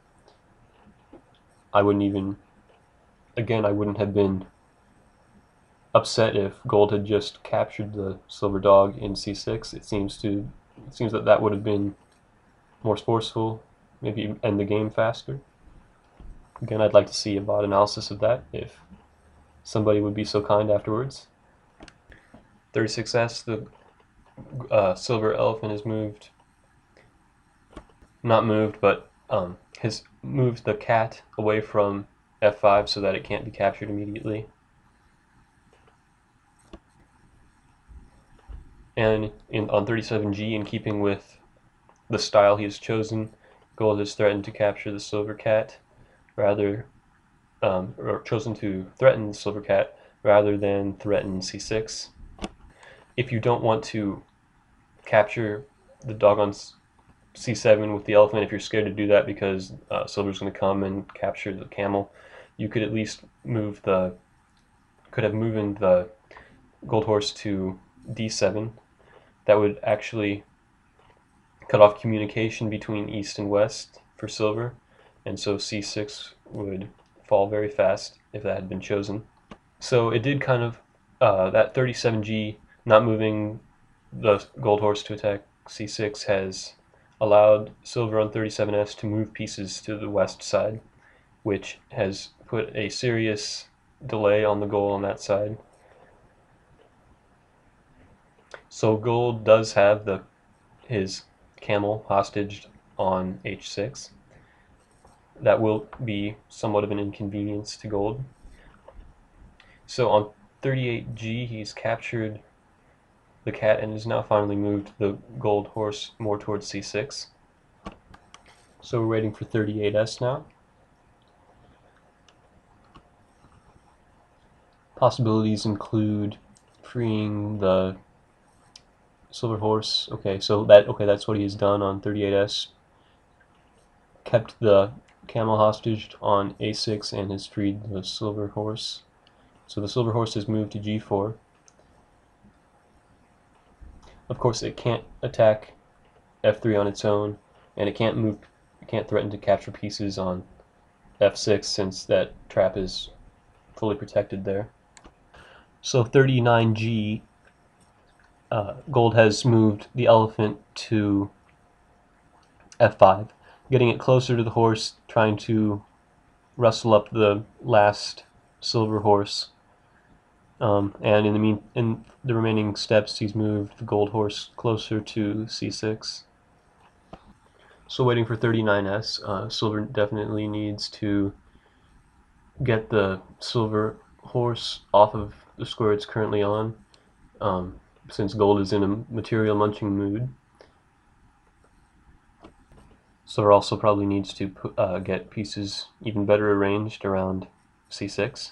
I wouldn't even, again, I wouldn't have been upset if gold had just captured the silver dog in c six. It seems to, it seems that that would have been more forceful, maybe end the game faster. Again, I'd like to see a bot analysis of that if somebody would be so kind afterwards. thirty-six S, the uh, silver elephant is moved, not moved, but um, has moved the cat away from f five so that it can't be captured immediately. And in, on thirty-seven G, in keeping with the style he has chosen, Gold has threatened to capture the silver cat, rather, um, or chosen to threaten the silver cat rather than threaten c six. If you don't want to capture the dog on c seven with the elephant, if you're scared to do that because uh, silver's going to come and capture the camel, you could at least move the, could have moved the gold horse to d seven. That would actually cut off communication between east and west for silver, and so c six would fall very fast if that had been chosen. So it did kind of, uh, that thirty-seven G not moving the gold horse to attack c six has allowed silver on thirty-seven S to move pieces to the west side, which has put a serious delay on the goal on that side. So gold does have the his camel hostage on h six. That will be somewhat of an inconvenience to gold. So on thirty-eight G, he's captured the cat and has now finally moved the gold horse more towards c six. So we're waiting for thirty-eight S now. Possibilities include freeing the silver horse. Okay, so that okay, that's what he's done on thirty-eight S. Kept the camel hostage on a six and has freed the silver horse. So the silver horse has moved to g four. Of course, it can't attack f three on its own, and it can't move, it can't threaten to capture pieces on f six since that trap is fully protected there. So thirty-nine G, uh, gold has moved the elephant to f five, getting it closer to the horse, trying to rustle up the last silver horse. Um, and in the mean, in the remaining steps, he's moved the gold horse closer to c six. So waiting for thirty-nine S, uh, silver definitely needs to get the silver horse off of the square it's currently on, um, since gold is in a material munching mood. Silver also probably needs to uh, get pieces even better arranged around c six.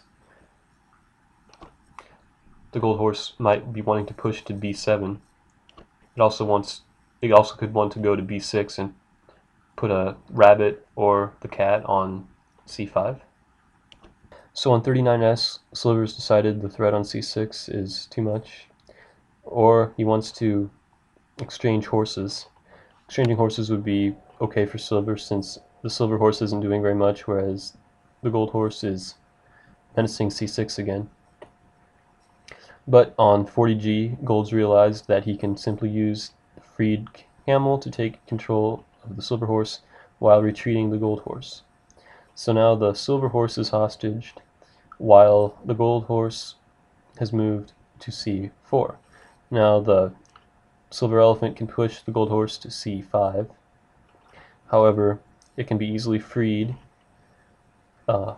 The gold horse might be wanting to push to b seven. It also wants, it also could want to go to b six and put a rabbit or the cat on c five. So on thirty-nine S, silver's decided the threat on c six is too much, or he wants to exchange horses. Exchanging horses would be okay for silver since the silver horse isn't doing very much, whereas the gold horse is menacing c six again. But on forty G, gold's realized that he can simply use the freed camel to take control of the silver horse while retreating the gold horse. So now the silver horse is hostaged, while the gold horse has moved to c four. Now the silver elephant can push the gold horse to c five. However, it can be easily freed uh,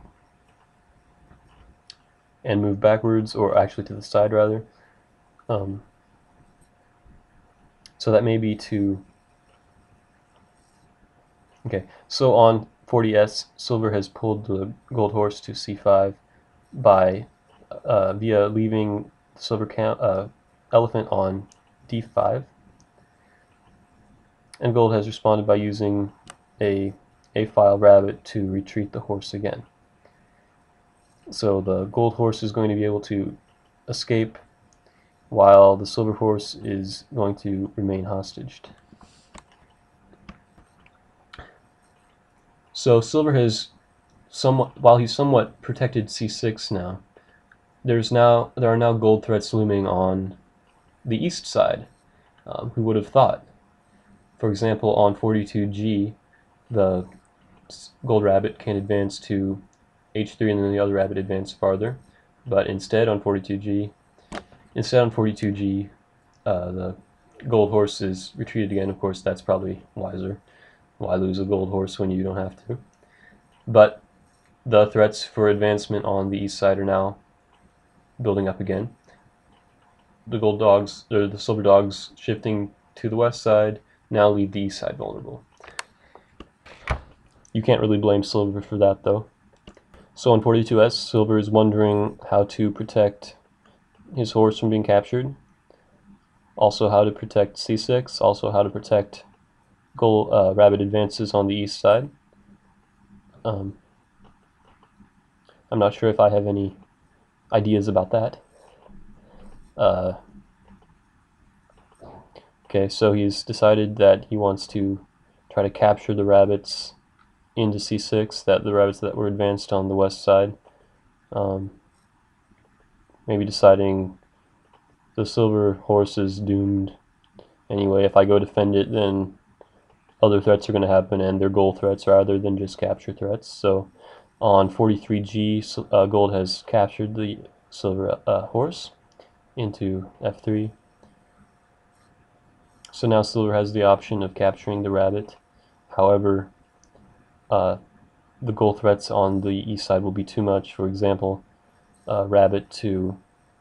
and move backwards, or actually to the side rather. Um, so that may be to, okay, so on forty S, silver has pulled the gold horse to c five by, uh, via leaving the silver cam uh, elephant on d five. And gold has responded by using a a-file rabbit to retreat the horse again. So the gold horse is going to be able to escape while the silver horse is going to remain hostaged. So silver has somewhat, while he's somewhat protected c six now, there's now there are now gold threats looming on the east side. Um, who would have thought? For example, on forty-two G, the gold rabbit can advance to h three and then the other rabbit advance farther, but instead on forty-two G, instead on forty-two G, uh, the gold horse is retreated again. Of course, that's probably wiser. Why lose a gold horse when you don't have to? But the threats for advancement on the east side are now building up again. The gold dogs, or the silver dogs, shifting to the west side now leave the east side vulnerable. You can't really blame silver for that, though. So on forty-two S, silver is wondering how to protect his horse from being captured, also how to protect c six, also how to protect gold uh, rabbit advances on the east side. Um, I'm not sure if I have any ideas about that. Uh, okay, so he's decided that he wants to try to capture the rabbits into c six, that the rabbits that were advanced on the west side. Um, maybe deciding the silver horse is doomed anyway. If I go defend it, then other threats are going to happen, and they're goal threats rather than just capture threats. So on forty-three G, uh, gold has captured the silver uh, horse into f three. So now silver has the option of capturing the rabbit. However, uh, the goal threats on the east side will be too much. For example, uh, rabbit to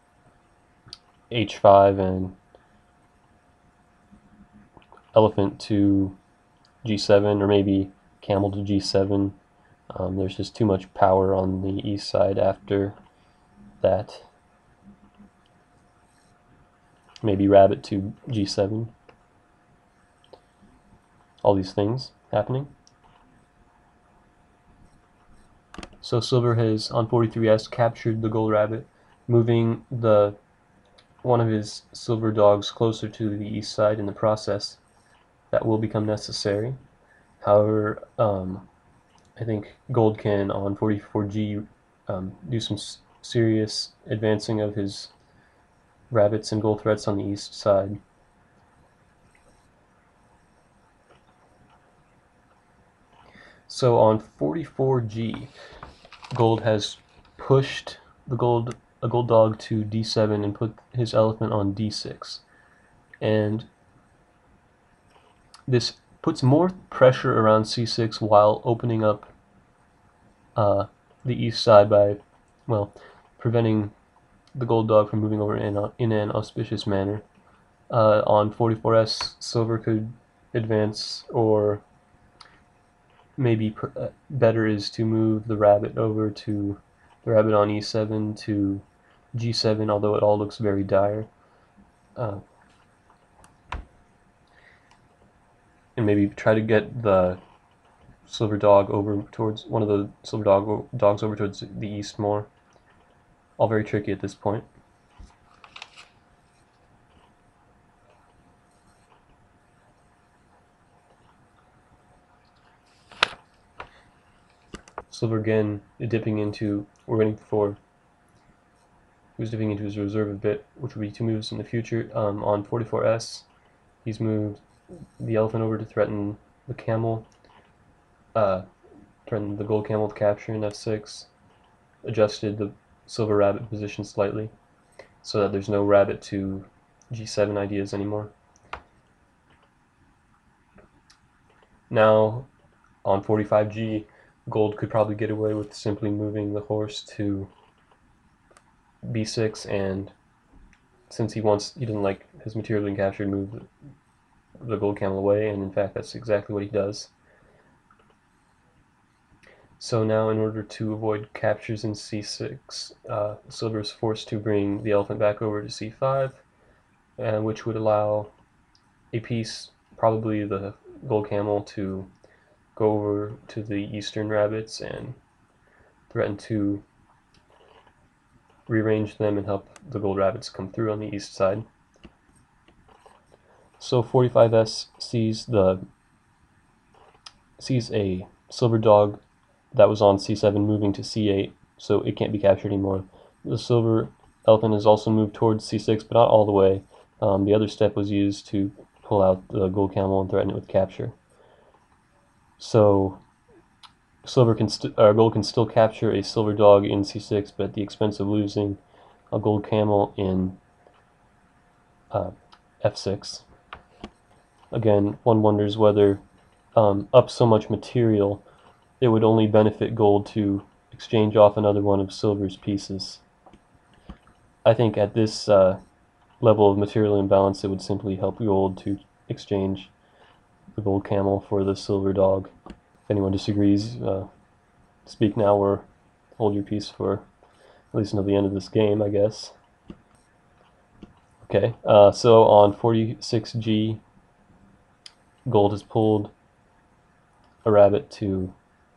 h five and elephant to g seven, or maybe camel to g seven. Um, there's just too much power on the east side after that. Maybe rabbit to g seven. All these things happening. So silver has, on forty-three S, captured the gold rabbit, moving the one of his silver dogs closer to the east side in the process. That will become necessary. However, um, I think gold can, on forty-four G, um, do some s serious advancing of his rabbits and gold threats on the east side. So on forty-four G, gold has pushed the gold a gold dog to d seven and put his elephant on d six, and this puts more pressure around c six while opening up uh, the east side by, well, preventing the gold dog from moving over in, in an auspicious manner. Uh, on forty-four S, silver could advance, or maybe pr uh, better is to move the rabbit over to the rabbit on e seven to g seven, although it all looks very dire. Uh, and maybe try to get the silver dog over towards one of the silver dog dogs over towards the east more. All very tricky at this point. Silver again dipping into, we're waiting for, he was dipping into his reserve a bit, which would be two moves in the future. Um, on forty-four S, he's moved the elephant over to threaten the camel, uh, threaten the gold camel with capture in f six, adjusted the silver rabbit position slightly so that there's no rabbit to g seven ideas anymore. Now on forty-five G, gold could probably get away with simply moving the horse to b six, and since he wants, he doesn't like his material being captured, move the, the gold camel away, and in fact that's exactly what he does. So now, in order to avoid captures in c six, uh, silver is forced to bring the elephant back over to c five, uh, which would allow a piece, probably the gold camel, to go over to the eastern rabbits and threaten to rearrange them and help the gold rabbits come through on the east side. So forty-five S sees the sees a silver dog that was on c seven moving to c eight, so it can't be captured anymore. The silver elephant is also moved towards c six, but not all the way. Um, the other step was used to pull out the gold camel and threaten it with capture. So silver can or gold can still capture a silver dog in c six, but at the expense of losing a gold camel in uh, f six. Again, one wonders whether um, up so much material, it would only benefit gold to exchange off another one of silver's pieces. I think at this uh, level of material imbalance, it would simply help gold to exchange the gold camel for the silver dog. If anyone disagrees, uh, speak now or hold your peace for at least until the end of this game, I guess. Okay, uh, so on forty-six G, gold has pulled a rabbit to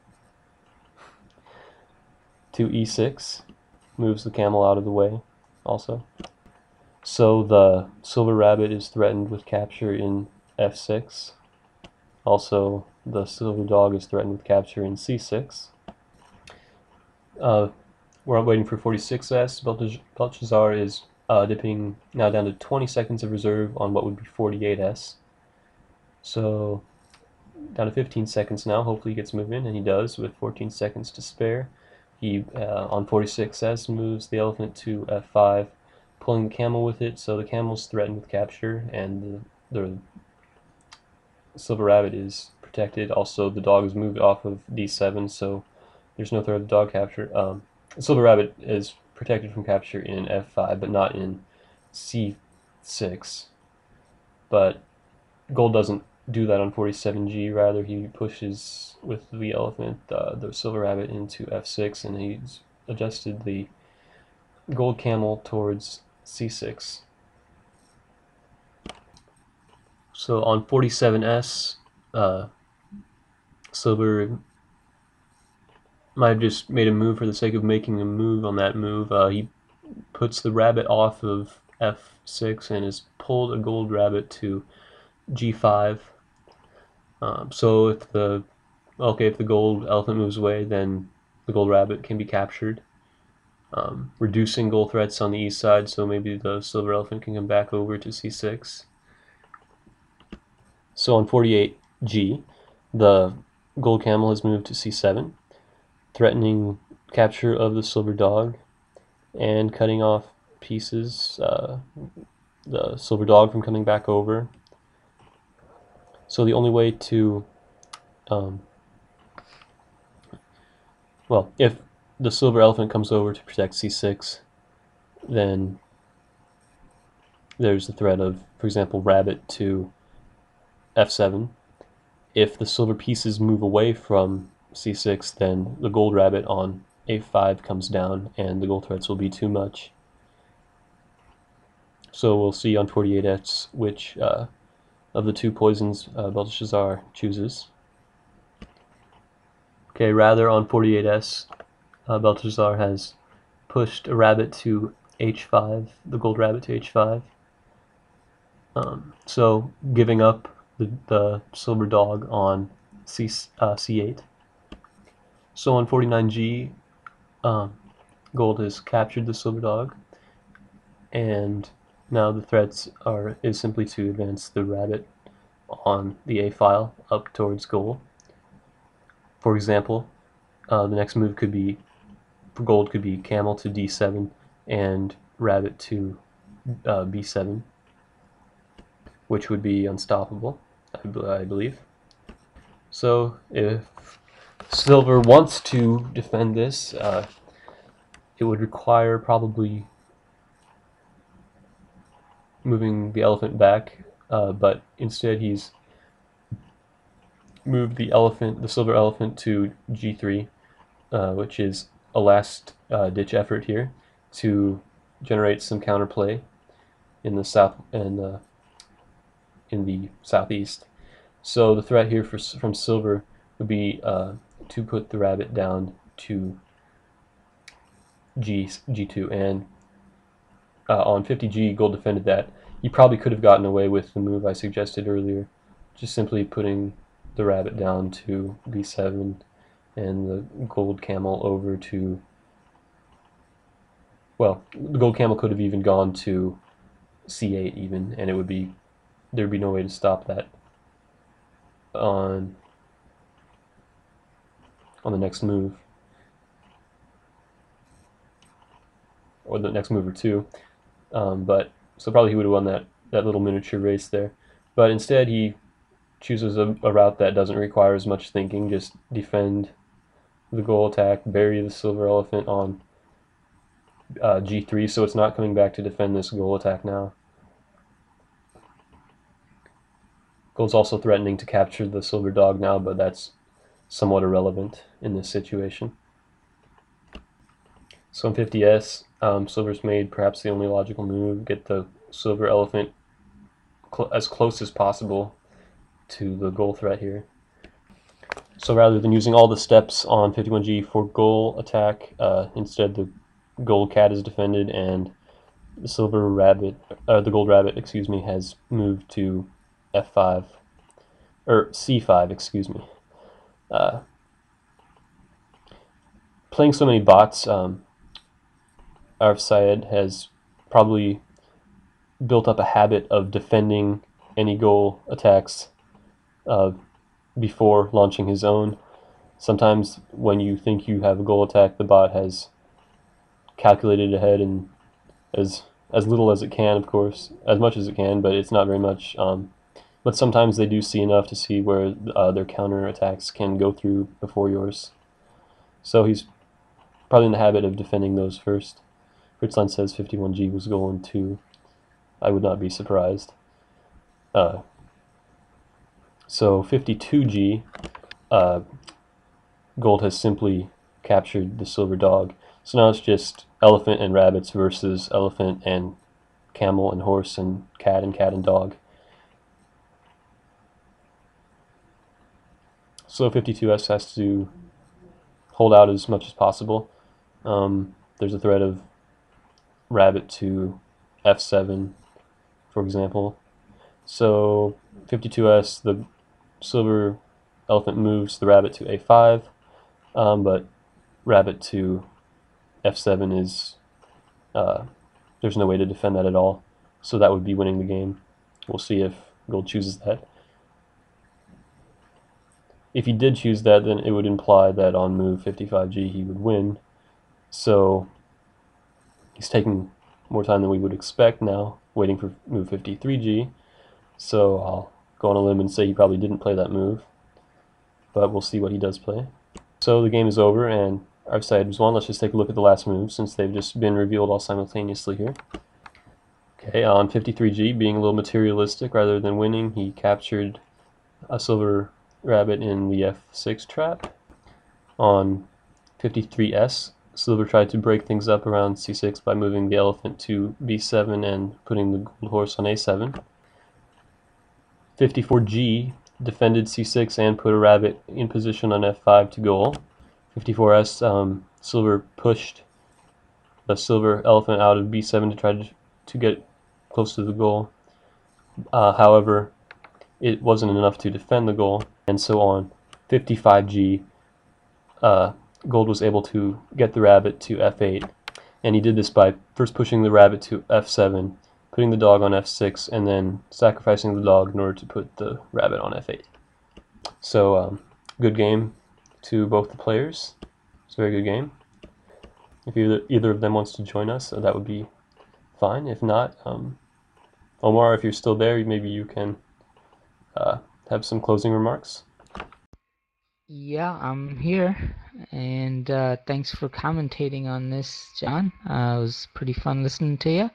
to E six, moves the camel out of the way also. So the silver rabbit is threatened with capture in F six. Also, the silver dog is threatened with capture in C six. Uh, we're waiting for forty-six S. Belshazzar is uh, dipping now down to twenty seconds of reserve on what would be forty-eight S. So down to fifteen seconds now. Hopefully he gets moving, and he does with fourteen seconds to spare. He, uh, on forty-six S, moves the elephant to F five, pulling the camel with it, so the camel's threatened with capture, and the, the silver rabbit is protected. Also, the dog is moved off of D seven, so there's no threat of dog capture. Um, the silver rabbit is protected from capture in F five, but not in C six. But gold doesn't do that on forty-seven G. Rather, he pushes with the elephant, uh, the silver rabbit, into F six, and he's adjusted the gold camel towards C six. So on forty-seven S, uh, silver might have just made a move for the sake of making a move on that move. Uh, he puts the rabbit off of F six and has pulled a gold rabbit to G five. Um, so if the okay, if the gold elephant moves away, then the gold rabbit can be captured, um, reducing gold threats on the east side. So maybe the silver elephant can come back over to C six. So on forty-eight G, the gold camel has moved to C seven, threatening capture of the silver dog and cutting off pieces, uh, the silver dog from coming back over. So the only way to, um, well, if the silver elephant comes over to protect C six, then there's the threat of, for example, rabbit to F seven. If the silver pieces move away from C six, then the gold rabbit on A five comes down, and the gold threats will be too much. So we'll see on forty-eight S which uh, of the two poisons uh, Belshazzar chooses. Okay, rather on forty-eight S, uh, Belshazzar has pushed a rabbit to H five, the gold rabbit to H five. Um, so giving up the, the silver dog on C, uh, C eight. So on forty-nine G, um, gold has captured the silver dog, and now the threats are is simply to advance the rabbit on the A file up towards gold. For example, uh, the next move could be, for gold, could be camel to D seven and rabbit to uh, B seven, which would be unstoppable, I, I believe. So if silver wants to defend this, uh, it would require probably moving the elephant back, uh, but instead he's moved the elephant, the silver elephant, to G three, uh, which is a last uh, ditch effort here to generate some counterplay in the south and uh, in the southeast. So the threat here for, from silver would be uh, to put the rabbit down to G G2, and uh, on fifty G, gold defended that. You probably could have gotten away with the move I suggested earlier, just simply putting the rabbit down to B seven and the gold camel over to, well, the gold camel could have even gone to C eight even, and it would be, there'd be no way to stop that on on the next move, or the next move or two. Um, but so probably he would have won that that little miniature race there. But instead he chooses a, a route that doesn't require as much thinking, just defend the goal attack, bury the silver elephant on uh, g three, so it's not coming back to defend this goal attack now. Gold's also threatening to capture the silver dog now, but that's somewhat irrelevant in this situation. So in fifty S, um, silver's made perhaps the only logical move, get the silver elephant cl as close as possible to the goal threat here. So rather than using all the steps on fifty-one G for goal attack, uh, instead the gold cat is defended and the silver rabbit, uh, the gold rabbit, excuse me, has moved to F five, or C five, excuse me. Uh, playing so many bots, um, Arif Syed has probably built up a habit of defending any goal attacks uh, before launching his own. Sometimes when you think you have a goal attack, the bot has calculated ahead and as as little as it can, of course, as much as it can, but it's not very much. Um, but sometimes they do see enough to see where uh, their counter attacks can go through before yours. So he's probably in the habit of defending those first. Fritzline says fifty-one G was going to. I would not be surprised. Uh, so fifty-two G, uh, gold has simply captured the silver dog. So now it's just elephant and rabbits versus elephant and camel and horse and cat and cat and dog. So fifty-two S has to hold out as much as possible. Um, there's a threat of rabbit to F seven, for example. So fifty-two S, the silver elephant moves the rabbit to A five, um, but rabbit to F seven is, uh, there's no way to defend that at all. So that would be winning the game. We'll see if gold chooses that. If he did choose that, then it would imply that on move fifty-five G he would win. So he's taking more time than we would expect now, waiting for move fifty-three G. So I'll go on a limb and say he probably didn't play that move, but we'll see what he does play. So the game is over and Arif Syed was won. Let's just take a look at the last move since they've just been revealed all simultaneously here. Okay, on fifty-three G, being a little materialistic rather than winning, he captured a silver rabbit in the F six trap. On fifty-three S, silver tried to break things up around C six by moving the elephant to B seven and putting the gold horse on A seven. fifty-four G defended C six and put a rabbit in position on F five to goal. fifty-four S, um, silver pushed the silver elephant out of B seven to try to, to get close to the goal. Uh, however, it wasn't enough to defend the goal, and so on fifty-five G, uh, gold was able to get the rabbit to F eight, and he did this by first pushing the rabbit to F seven, putting the dog on F six, and then sacrificing the dog in order to put the rabbit on F eight. So, um, good game to both the players. It's a very good game. If either, either of them wants to join us, uh, that would be fine. If not, um, Omar, if you're still there, maybe you can uh, have some closing remarks. Yeah, I'm here, and uh, thanks for commentating on this, John. Uh, it was pretty fun listening to you.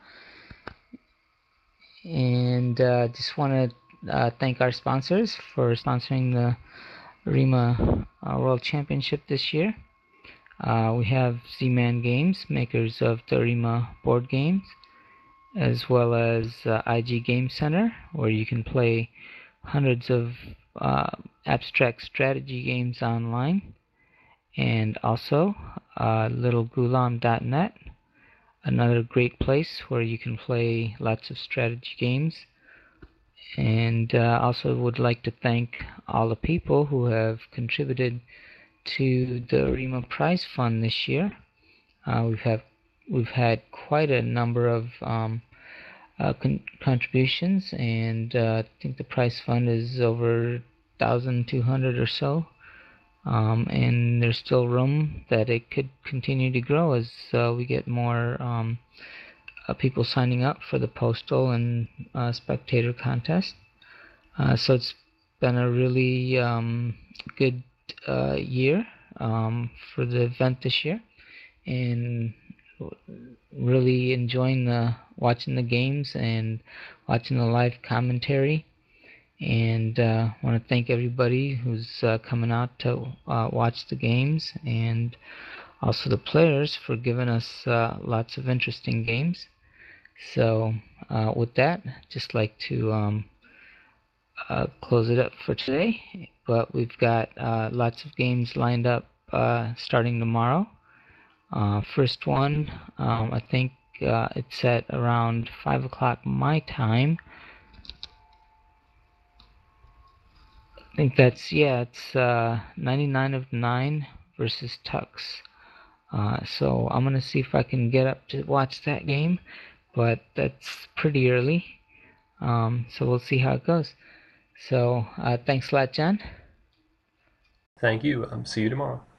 And uh, just want to uh, thank our sponsors for sponsoring the Arima uh, World Championship this year. Uh, we have Z-Man Games, makers of the Arima board games, as well as uh, I G Game Center, where you can play hundreds of uh, abstract strategy games online, and also uh, little gulam dot net, another great place where you can play lots of strategy games. And uh, also would like to thank all the people who have contributed to the Arima Prize Fund this year. Uh, we've have we've had quite a number of um, uh, con contributions, and uh, I think the prize fund is over one thousand two hundred or so. Um, and there's still room that it could continue to grow as uh, we get more um, uh, people signing up for the postal and uh, spectator contest. Uh, so it's been a really um, good uh, year um, for the event this year, and really enjoying the watching the games and watching the live commentary. And uh, I want to thank everybody who's uh, coming out to uh, watch the games, and also the players for giving us uh, lots of interesting games. So uh, with that, just like to um, uh, close it up for today. But we've got uh, lots of games lined up uh, starting tomorrow. Uh, first one, um, I think uh, it's at around five o'clock my time. I think that's, yeah, it's uh, ninety-nine of nine versus Tux. Uh, so I'm going to see if I can get up to watch that game, but that's pretty early. Um, so we'll see how it goes. So uh, thanks a lot, John. Thank you. Um, see you tomorrow.